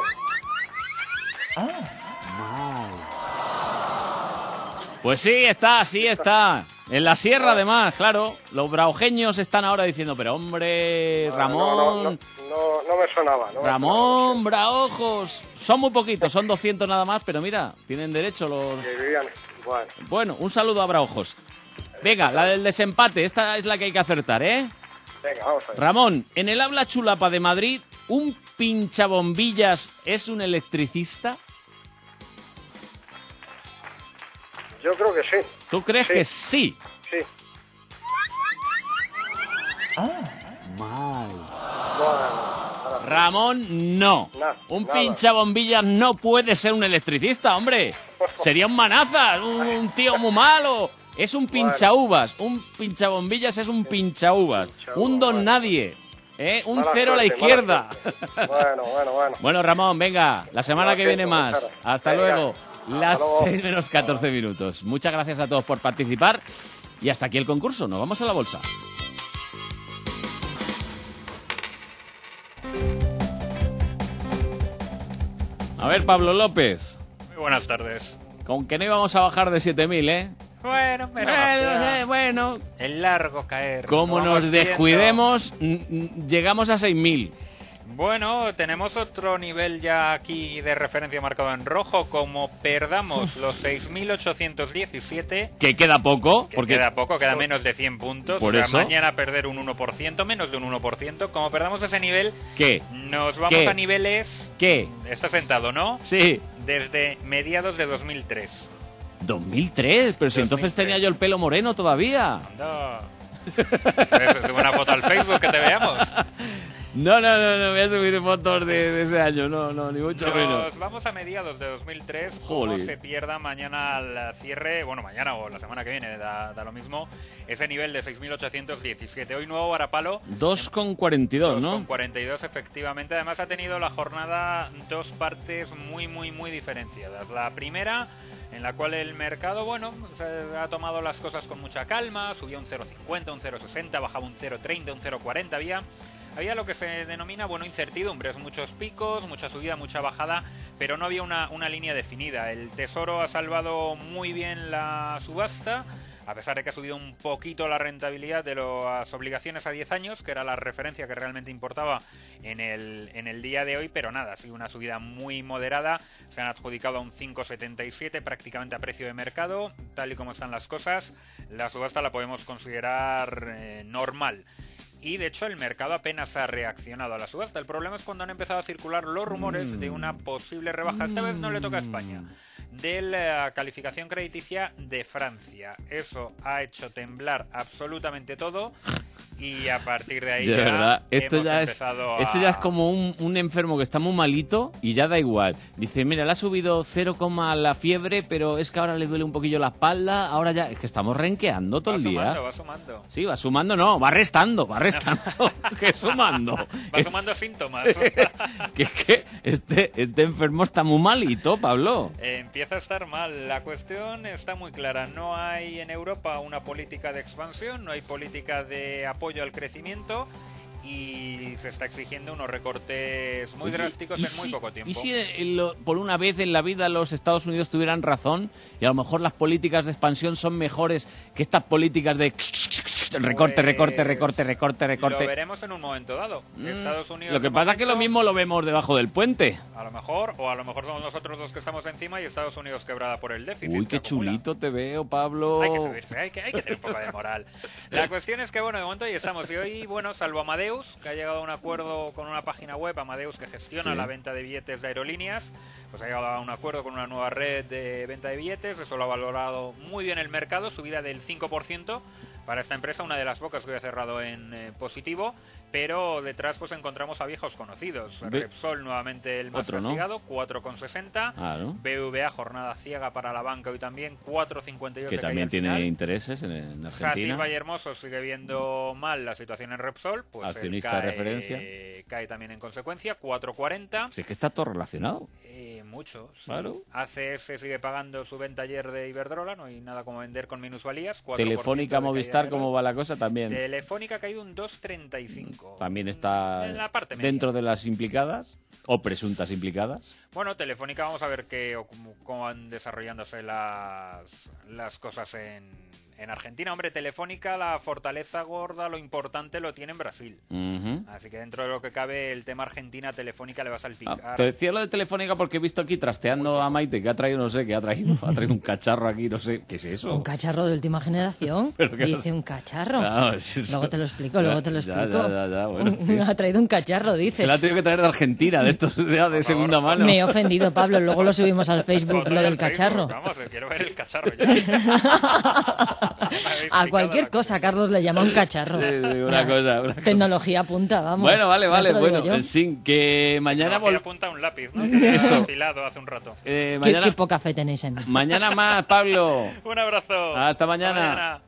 Pues sí, está, sí está. En la sierra, además, claro. Los braujeños están ahora diciendo, pero hombre, No, Ramón, No, no, no, no, no me sonaba. No me Ramón, Braojos. Son muy poquitos, son doscientos nada más, pero mira, tienen derecho los... sonaba. Que vivían. Bueno, Bueno, un saludo a Braojos. Venga, la del desempate, esta es la que hay que acertar, ¿eh? venga, vamos a ver. Ramón, en el habla chulapa de Madrid, ¿un pinchabombillas es un electricista? Yo creo que sí. ¿Tú crees Sí. que sí? Sí. Bueno, Ramón, no. Na- un nada. pinchabombillas no puede ser un electricista, hombre. Sería un manazas, un, un tío muy malo. Es un pinchauvas. Un pinchabombillas es un pinchauvas. Un don nadie. ¿eh? Un Mala cero a la suerte, izquierda. bueno, bueno, bueno. Bueno, Ramón, venga. La semana Lo que viene siento, más. muchas gracias. Hasta Venga. luego. Hasta Las luego. seis menos catorce minutos. Muchas gracias a todos por participar. Y hasta aquí el concurso. Nos vamos a la bolsa. A ver, Pablo López. Muy buenas tardes. Con que no íbamos a bajar de siete mil, ¿eh? Bueno, pero Bueno, eh, bueno. el largo caer. Como Lo nos vamos viendo. descuidemos, n- n- llegamos a seis mil. Bueno, tenemos otro nivel ya aquí de referencia marcado en rojo. Como perdamos los seis mil ochocientos diecisiete, Que queda poco. que porque queda poco, queda menos de cien puntos. Por o sea, eso. mañana perder un uno por ciento, menos de un uno por ciento. Como perdamos ese nivel, ¿Qué? nos vamos ¿Qué? a niveles... ¿Qué? Está sentado, ¿no? Sí. Desde mediados de dos mil tres. dos mil tres, pero si entonces tenía yo el pelo moreno todavía. Anda. Eso, sube una foto al Facebook que te veamos. No, no, no, no voy a subir fotos de, de ese año, no, no, ni mucho menos. Nos vamos a mediados de dos mil tres, como Jolín. se pierda mañana al cierre, bueno, mañana o la semana que viene, da, da lo mismo, ese nivel de seis mil ochocientos diecisiete. Hoy nuevo varapalo, dos con cuarenta y dos, ¿no? con cuarenta y dos efectivamente. Además ha tenido la jornada dos partes muy, muy, muy diferenciadas. La primera, en la cual el mercado, bueno, se ha tomado las cosas con mucha calma, subió un cero coma cincuenta, un cero coma sesenta, bajaba un cero coma treinta, un cero coma cuarenta, había... Había lo que se denomina, bueno, incertidumbres, muchos picos, mucha subida, mucha bajada, pero no había una, una línea definida. El Tesoro ha salvado muy bien la subasta, a pesar de que ha subido un poquito la rentabilidad de las obligaciones a diez años, que era la referencia que realmente importaba en el, en el día de hoy, pero nada, ha sido una subida muy moderada, se han adjudicado a un cinco coma setenta y siete, prácticamente a precio de mercado, tal y como están las cosas, la subasta la podemos considerar eh, normal. Y de hecho el mercado apenas ha reaccionado a la subasta. El problema es cuando han empezado a circular los rumores de una posible rebaja. Esta vez no le toca a España. De la calificación crediticia de Francia. Eso ha hecho temblar absolutamente todo. Y a partir de ahí De ya verdad, esto hemos ya es empezado esto a... ya es como un, un enfermo que está muy malito y ya da igual. Dice, mira, le ha subido cero, la fiebre, pero es que ahora le duele un poquillo la espalda, ahora ya... Es que estamos renqueando todo va el día. sumando, va sumando. Sí, va sumando, no, va restando, va restando. ¿Qué sumando? Va Es- sumando síntomas. que es que este, este enfermo está muy malito, Pablo. Eh, empieza a estar mal. La cuestión está muy clara. No hay en Europa una política de expansión, no hay política de apoyo al crecimiento y se está exigiendo unos recortes muy Oye, drásticos ¿y en si- muy poco tiempo. ¿Y si en lo- por una vez en la vida los Estados Unidos tuvieran razón y a lo mejor las políticas de expansión son mejores que estas políticas de recorte, recorte, recorte, recorte, recorte? Lo veremos en un momento dado. Mm, Estados Unidos. Lo que de pasa es que lo momento, mismo lo vemos debajo del puente. A lo mejor, o a lo mejor somos nosotros los que estamos encima y Estados Unidos quebrada por el déficit. Uy, que qué acumula. chulito te veo, Pablo. Hay que subirse, hay que, hay que tener un poco de moral. La cuestión es que, bueno, de momento ahí estamos. Y hoy, bueno, salvo Amadeus, que ha llegado a un acuerdo con una página web, Amadeus, que gestiona Sí. la venta de billetes de aerolíneas, pues ha llegado a un acuerdo con una nueva red de venta de billetes. Eso lo ha valorado muy bien el mercado, subida del cinco por ciento para esta empresa, una de las pocas que hoy ha cerrado en eh, positivo, pero detrás pues encontramos a viejos conocidos. Ve- Repsol nuevamente el más Otro, ¿no? castigado, cuatro con sesenta. Claro. B B V A, jornada ciega para la banca hoy también, cuatro cincuenta y dos. Que de caída también al tiene final. intereses en, en Saci Argentina. Valle Hermoso sigue viendo mal la situación en Repsol, pues él Accionista cae, de referencia. cae también en consecuencia, cuatro cuarenta. Si es que está todo relacionado. Eh, mucho. sí. Claro. A C S sigue pagando su venta ayer de Iberdrola, no hay nada como vender con minusvalías. cuatro por ciento Telefónica, de caída Movistar, de ¿cómo va la cosa? También. Telefónica ha caído un dos treinta y cinco. También está En la parte media. dentro de las implicadas o presuntas implicadas. Bueno, Telefónica, vamos a ver qué o cómo, cómo van desarrollándose las, las cosas en, en Argentina. Hombre, Telefónica, la fortaleza gorda, lo importante lo tiene en Brasil. Ujú. Así que dentro de lo que cabe, el tema Argentina, Telefónica le va a salpicar. Ah, te decía lo de Telefónica porque he visto aquí trasteando a Maite que ha traído, no sé, que ha traído, ha traído un cacharro aquí, no sé, ¿qué es eso? Un cacharro de última generación. Pero que- Dice un cacharro. Claro, es eso. Luego te lo explico, luego te lo Ya, explico. ya, ya, ya, bueno, Un- sí. Ha traído un cacharro, dice. Se la ha tenido que traer de Argentina, de estos de, de segunda mano. Me he ofendido, Pablo. Luego lo subimos al Facebook, lo del cacharro. Vamos, eh, quiero ver el cacharro ya. A cualquier cosa, Carlos le llama un cacharro. Sí, sí, una cosa, una cosa. Tecnología punta, vamos. Bueno, vale, Ya vale, te lo digo bueno, yo. sí, que mañana Tecnología vol- apunta a un lápiz, ¿no? Que Eso. he afilado hace un rato. eh, Qué, mañana, qué poca fe tenéis en mí. mañana más, Pablo. Un abrazo. Hasta mañana. Hasta mañana.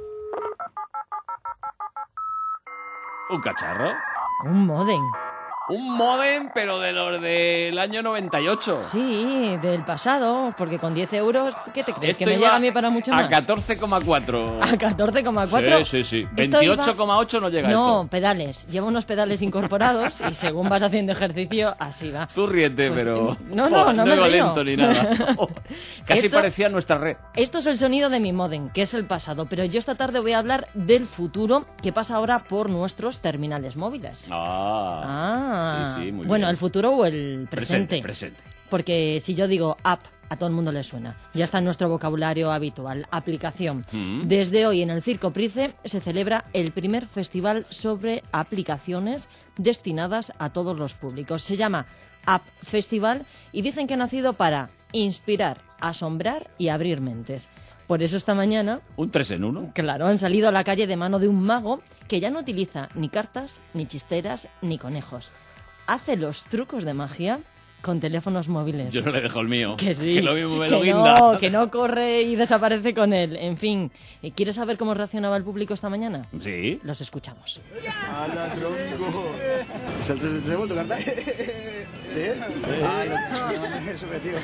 ¿Un cacharro? Un modem. Un modem, pero de los del año noventa y ocho. Sí, del pasado, porque con diez euros, ¿qué te crees? Esto ¿Que me iba llega a mí para mucho más? A catorce coma cuatro. ¿A catorce coma cuatro? Sí, sí, sí. Esto veintiocho iba- coma ocho no llega No, esto. pedales. Lleva unos pedales incorporados y según vas haciendo ejercicio, así va. Tú ríete, Pues, pero... no, no, Oh, no me iba río. lento ni nada. Oh, casi Esto- parecía nuestra red. Esto es el sonido de mi modem, que es el pasado, pero yo esta tarde voy a hablar del futuro que pasa ahora por nuestros terminales móviles. Ah, Ah, sí, sí, muy bueno, bien. el futuro o el presente. Presente, presente. Porque si yo digo app, a todo el mundo le suena. Ya está en nuestro vocabulario habitual. Aplicación. Mm. Desde hoy en el Circo Price se celebra el primer festival sobre aplicaciones destinadas a todos los públicos. Se llama App Festival y dicen que ha nacido para inspirar, asombrar y abrir mentes. Por eso esta mañana, Un tres en uno. claro, han salido a la calle de mano de un mago que ya no utiliza ni cartas, ni chisteras, ni conejos. Hace los trucos de magia con teléfonos móviles. Yo no le dejo el mío. Que sí, Que lo mismo me que lo guinda. no, que no corre y desaparece con él. En fin, ¿quieres saber cómo reaccionaba el público esta mañana? Sí. Los escuchamos. ¡Hala, tronco! ¿Es el tres de trébol tu carta? ¿Sí? Ah, lo- no, no, eso que tío.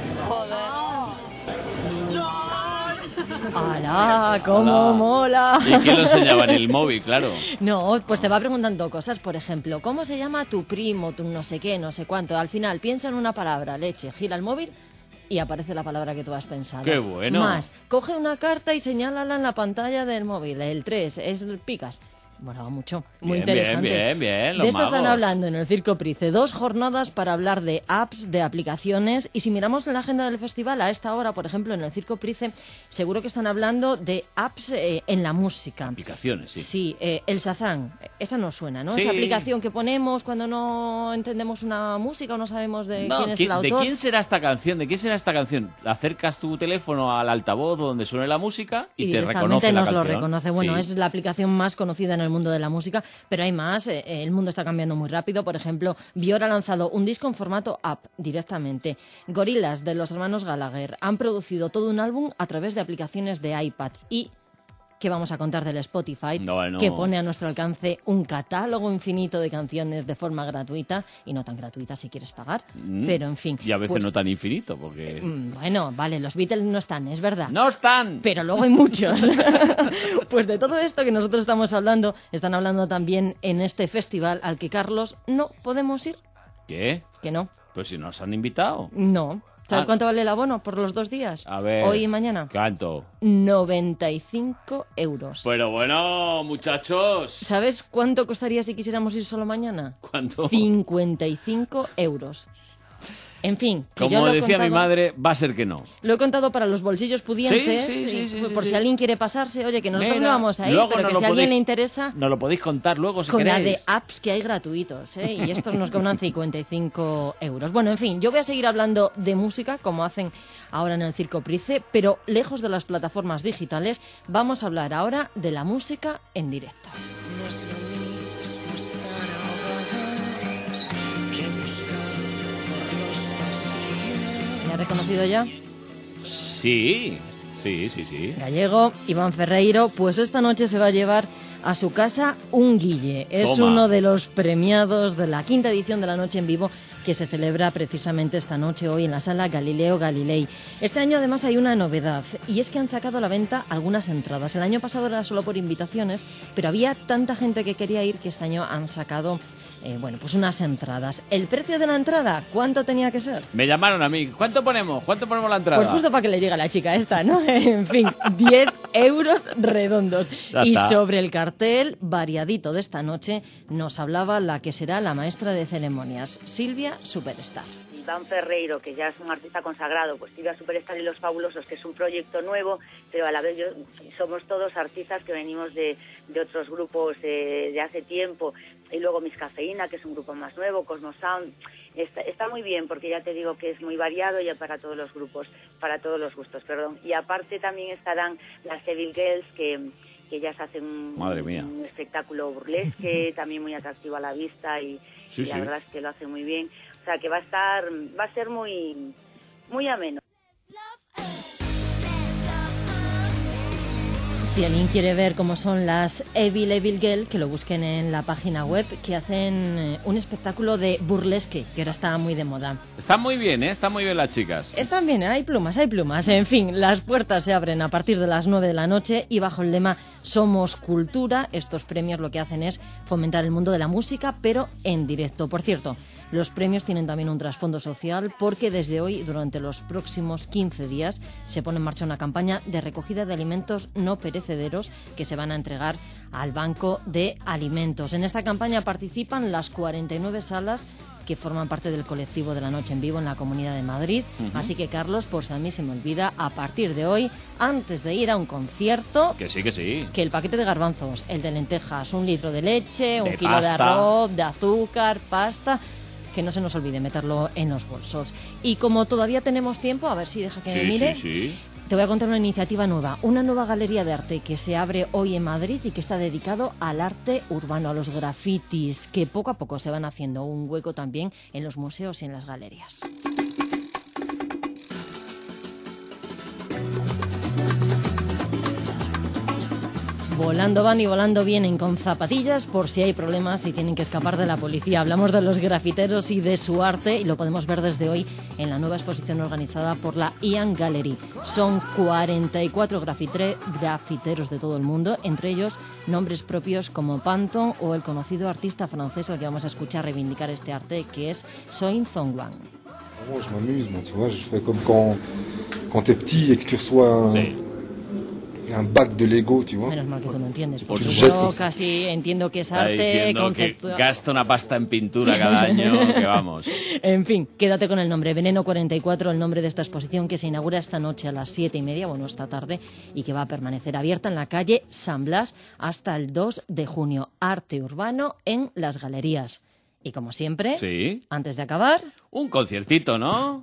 ¡Hala! ¡Cómo Hola. mola! ¿Y quién lo enseñaba en el móvil? Claro. No, pues te va preguntando cosas, por ejemplo, ¿cómo se llama tu primo, tu no sé qué, no sé cuánto? Al final, piensa en una palabra, leche, gira el móvil y aparece la palabra que tú has pensado. ¡Qué bueno! Más, coge una carta y señálala en la pantalla del móvil. El tres es el picas. Bueno, mucho. Muy Bien, interesante. bien, bien, bien, los de esto están magos. hablando en el Circo Price. Dos jornadas para hablar de apps, de aplicaciones. Y si miramos la agenda del festival, a esta hora, por ejemplo, en el Circo Price, seguro que están hablando de apps eh, en la música. Aplicaciones, sí. Sí, eh, el Shazam, esa nos suena, ¿no? Sí. Esa aplicación que ponemos cuando no entendemos una música o no sabemos de No, quién es ¿quién- el ¿de autor. quién será esta canción? ¿De quién será esta canción? Acercas tu teléfono al altavoz donde suene la música y, Y te directamente reconoce la nos lo canción. reconoce. Bueno, Sí. es la aplicación más conocida en el mundo de la música, pero hay más. Eh, el mundo está cambiando muy rápido. Por ejemplo, Bior ha lanzado un disco en formato app directamente. Gorillaz, de los hermanos Gallagher, han producido todo un álbum a través de aplicaciones de iPad. Y ¿qué vamos a contar del Spotify? No, no. Que pone a nuestro alcance un catálogo infinito de canciones de forma gratuita, y no tan gratuita si quieres pagar, Mm. pero en fin. Y a veces pues, no tan infinito, porque... mm, Bueno, vale, los Beatles no están, es verdad. ¡No están! Pero luego hay muchos. Pues de todo esto que nosotros estamos hablando, están hablando también en este festival al que, Carlos, no podemos ir. ¿Qué? Que no. Pues si nos han invitado. No. ¿Sabes Ah. cuánto vale el abono por los dos días? A ver... Hoy y mañana. ¿Cuánto? noventa y cinco euros. Pero bueno, muchachos. ¿Sabes cuánto costaría si quisiéramos ir solo mañana? ¿Cuánto? cincuenta y cinco euros. En fin, que yo Como lo he decía mi contado- madre, va a ser que no. Lo he contado para los bolsillos pudientes, Sí, sí, sí, y sí, por sí, si sí. alguien quiere pasarse, oye, que nosotros Mira, no vamos a ir, luego pero nos que lo si a alguien podéis- le interesa, Nos lo podéis contar luego si con la de queréis. apps que hay gratuitos, ¿eh? Y estos nos cobran cincuenta y cinco euros. Bueno, en fin, yo voy a seguir hablando de música, como hacen ahora en el Circo Price, pero lejos de las plataformas digitales, vamos a hablar ahora de la música en directo. No es lo mismo estar ahogados que buscar por los pasillos. ¿Me ha reconocido ya? Sí, sí, sí, sí. Gallego, Iván Ferreiro, pues esta noche se va a llevar a su casa un Guille. Es Toma. uno de los premiados de la quinta edición de la Noche en Vivo, que se celebra precisamente esta noche hoy en la sala Galileo Galilei. Este año además hay una novedad, y es que han sacado a la venta algunas entradas. El año pasado era solo por invitaciones, pero había tanta gente que quería ir que este año han sacado eh, bueno, pues unas entradas. ¿El precio de la entrada cuánto tenía que ser? Me llamaron a mí. ¿Cuánto ponemos? ¿Cuánto ponemos la entrada? Pues justo para que le llegue a la chica esta, ¿no? En fin, diez euros redondos. Ya Y está. sobre el cartel variadito de esta noche nos hablaba la que será la maestra de ceremonias, Silvia Superstar. Iván Ferreiro, que ya es un artista consagrado, pues Silvia Superstar y Los Fabulosos, que es un proyecto nuevo, pero a la vez yo, somos todos artistas que venimos de, de otros grupos eh, de hace tiempo. Y luego Miss Cafeína, que es un grupo más nuevo, Cosmos Sound. Está, está muy bien, porque ya te digo que es muy variado ya para todos los grupos, para todos los gustos, perdón. Y aparte también estarán las Evil Girls, que, que ellas hacen un, Madre mía. un espectáculo burlesque, también muy atractivo a la vista, y, Sí, y la sí. verdad es que lo hacen muy bien. O sea, que va a estar, va a ser muy, muy ameno. Si alguien quiere ver cómo son las Evil Evil Girl, que lo busquen en la página web, que hacen eh, un espectáculo de burlesque, que ahora está muy de moda. Está muy bien, ¿eh? Están muy bien las chicas. Están bien, ¿eh? Hay plumas, hay plumas. En fin, las puertas se abren a partir de las nueve de la noche y bajo el lema Somos Cultura, estos premios lo que hacen es fomentar el mundo de la música, pero en directo. Por cierto, los premios tienen también un trasfondo social, porque desde hoy, durante los próximos quince días, se pone en marcha una campaña de recogida de alimentos no perecederos que se van a entregar al Banco de Alimentos. En esta campaña participan las cuarenta y nueve salas que forman parte del colectivo de la Noche en Vivo en la Comunidad de Madrid. Ujú. Así que, Carlos, por si a mí se me olvida, a partir de hoy, antes de ir a un concierto, Que sí, que sí. que el paquete de garbanzos, el de lentejas, un litro de leche, un De kilo pasta. de arroz, de azúcar, pasta, que no se nos olvide meterlo en los bolsos. Y como todavía tenemos tiempo, a ver si deja que me Sí, mire, sí, sí. te voy a contar una iniciativa nueva, una nueva galería de arte que se abre hoy en Madrid y que está dedicado al arte urbano, a los grafitis, que poco a poco se van haciendo un hueco también en los museos y en las galerías. Volando van y volando vienen con zapatillas por si hay problemas y tienen que escapar de la policía. Hablamos de los grafiteros y de su arte y lo podemos ver desde hoy en la nueva exposición organizada por la Ian Gallery. Son cuarenta y cuatro grafitre- grafiteros de todo el mundo, entre ellos nombres propios como Panton o el conocido artista francés al que vamos a escuchar reivindicar este arte, que es Soin Zongwan. Moi, je m'amuse, moi, tu vois, je fais comme quand, quand t'es petit et que tu reçois un, un bac de Lego, tu vois. Menos mal que tú no entiendes, Por porque supuesto. yo casi entiendo que es Está arte diciendo que conceptual. gasta una pasta en pintura cada año, que vamos. En fin, quédate con el nombre, Veneno cuarenta y cuatro, el nombre de esta exposición que se inaugura esta noche a las siete y media, bueno, esta tarde, y que va a permanecer abierta en la calle San Blas hasta el dos de junio. Arte urbano en las galerías. Y como siempre, Sí. antes de acabar, Un conciertito, ¿no?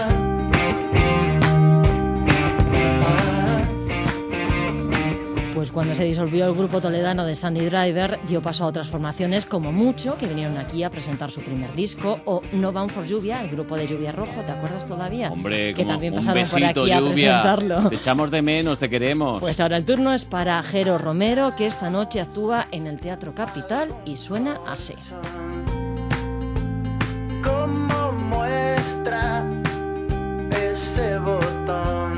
pues cuando se disolvió el grupo toledano de Sandy Driver, dio paso a otras formaciones como Mucho, que vinieron aquí a presentar su primer disco, o No Bound for Lluvia, el grupo de Lluvia Rojo, ¿te acuerdas todavía? Hombre, que como también un pasaron besito, por aquí a Lluvia. presentarlo. Te echamos de menos, te queremos. Pues ahora el turno es para Jero Romero, que esta noche actúa en el Teatro Capital y suena así. Como muestra ese botón.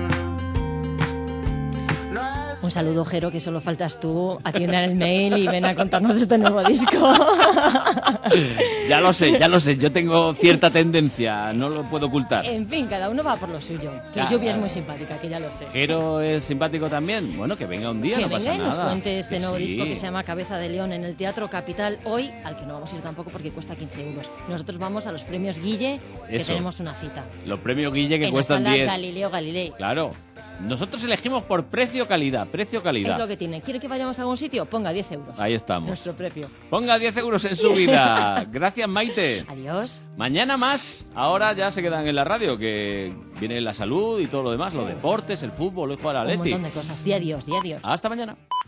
Un saludo, Jero, que solo faltas tú. Atiende el mail y ven a contarnos este nuevo disco. Ya lo sé, ya lo sé. Yo tengo cierta tendencia, no lo puedo ocultar. En fin, cada uno va por lo suyo. Que Ya, Lluvia ya. es muy simpática, que ya lo sé. Jero es simpático también. Bueno, que venga un día, Que no venga pasa y nos nada. cuente este Que nuevo sí. disco que se llama Cabeza de León en el Teatro Capital hoy, al que no vamos a ir tampoco porque cuesta quince euros. Nosotros vamos a los premios Guille, que Eso. tenemos una cita. Los premios Guille que en cuestan la sala diez. Galileo Galilei. Claro. Nosotros elegimos por precio-calidad. Es Precio-calidad. lo que tiene. ¿Quiere que vayamos a algún sitio? Ponga diez euros. Ahí estamos. Nuestro precio. Ponga diez euros en su vida. Gracias, Maite. Adiós. Mañana más. Ahora ya se quedan en la radio, que viene la salud y todo lo demás, los deportes, el fútbol, el jugar al Un Atleti. montón de cosas. Di adiós, di adiós. Hasta mañana.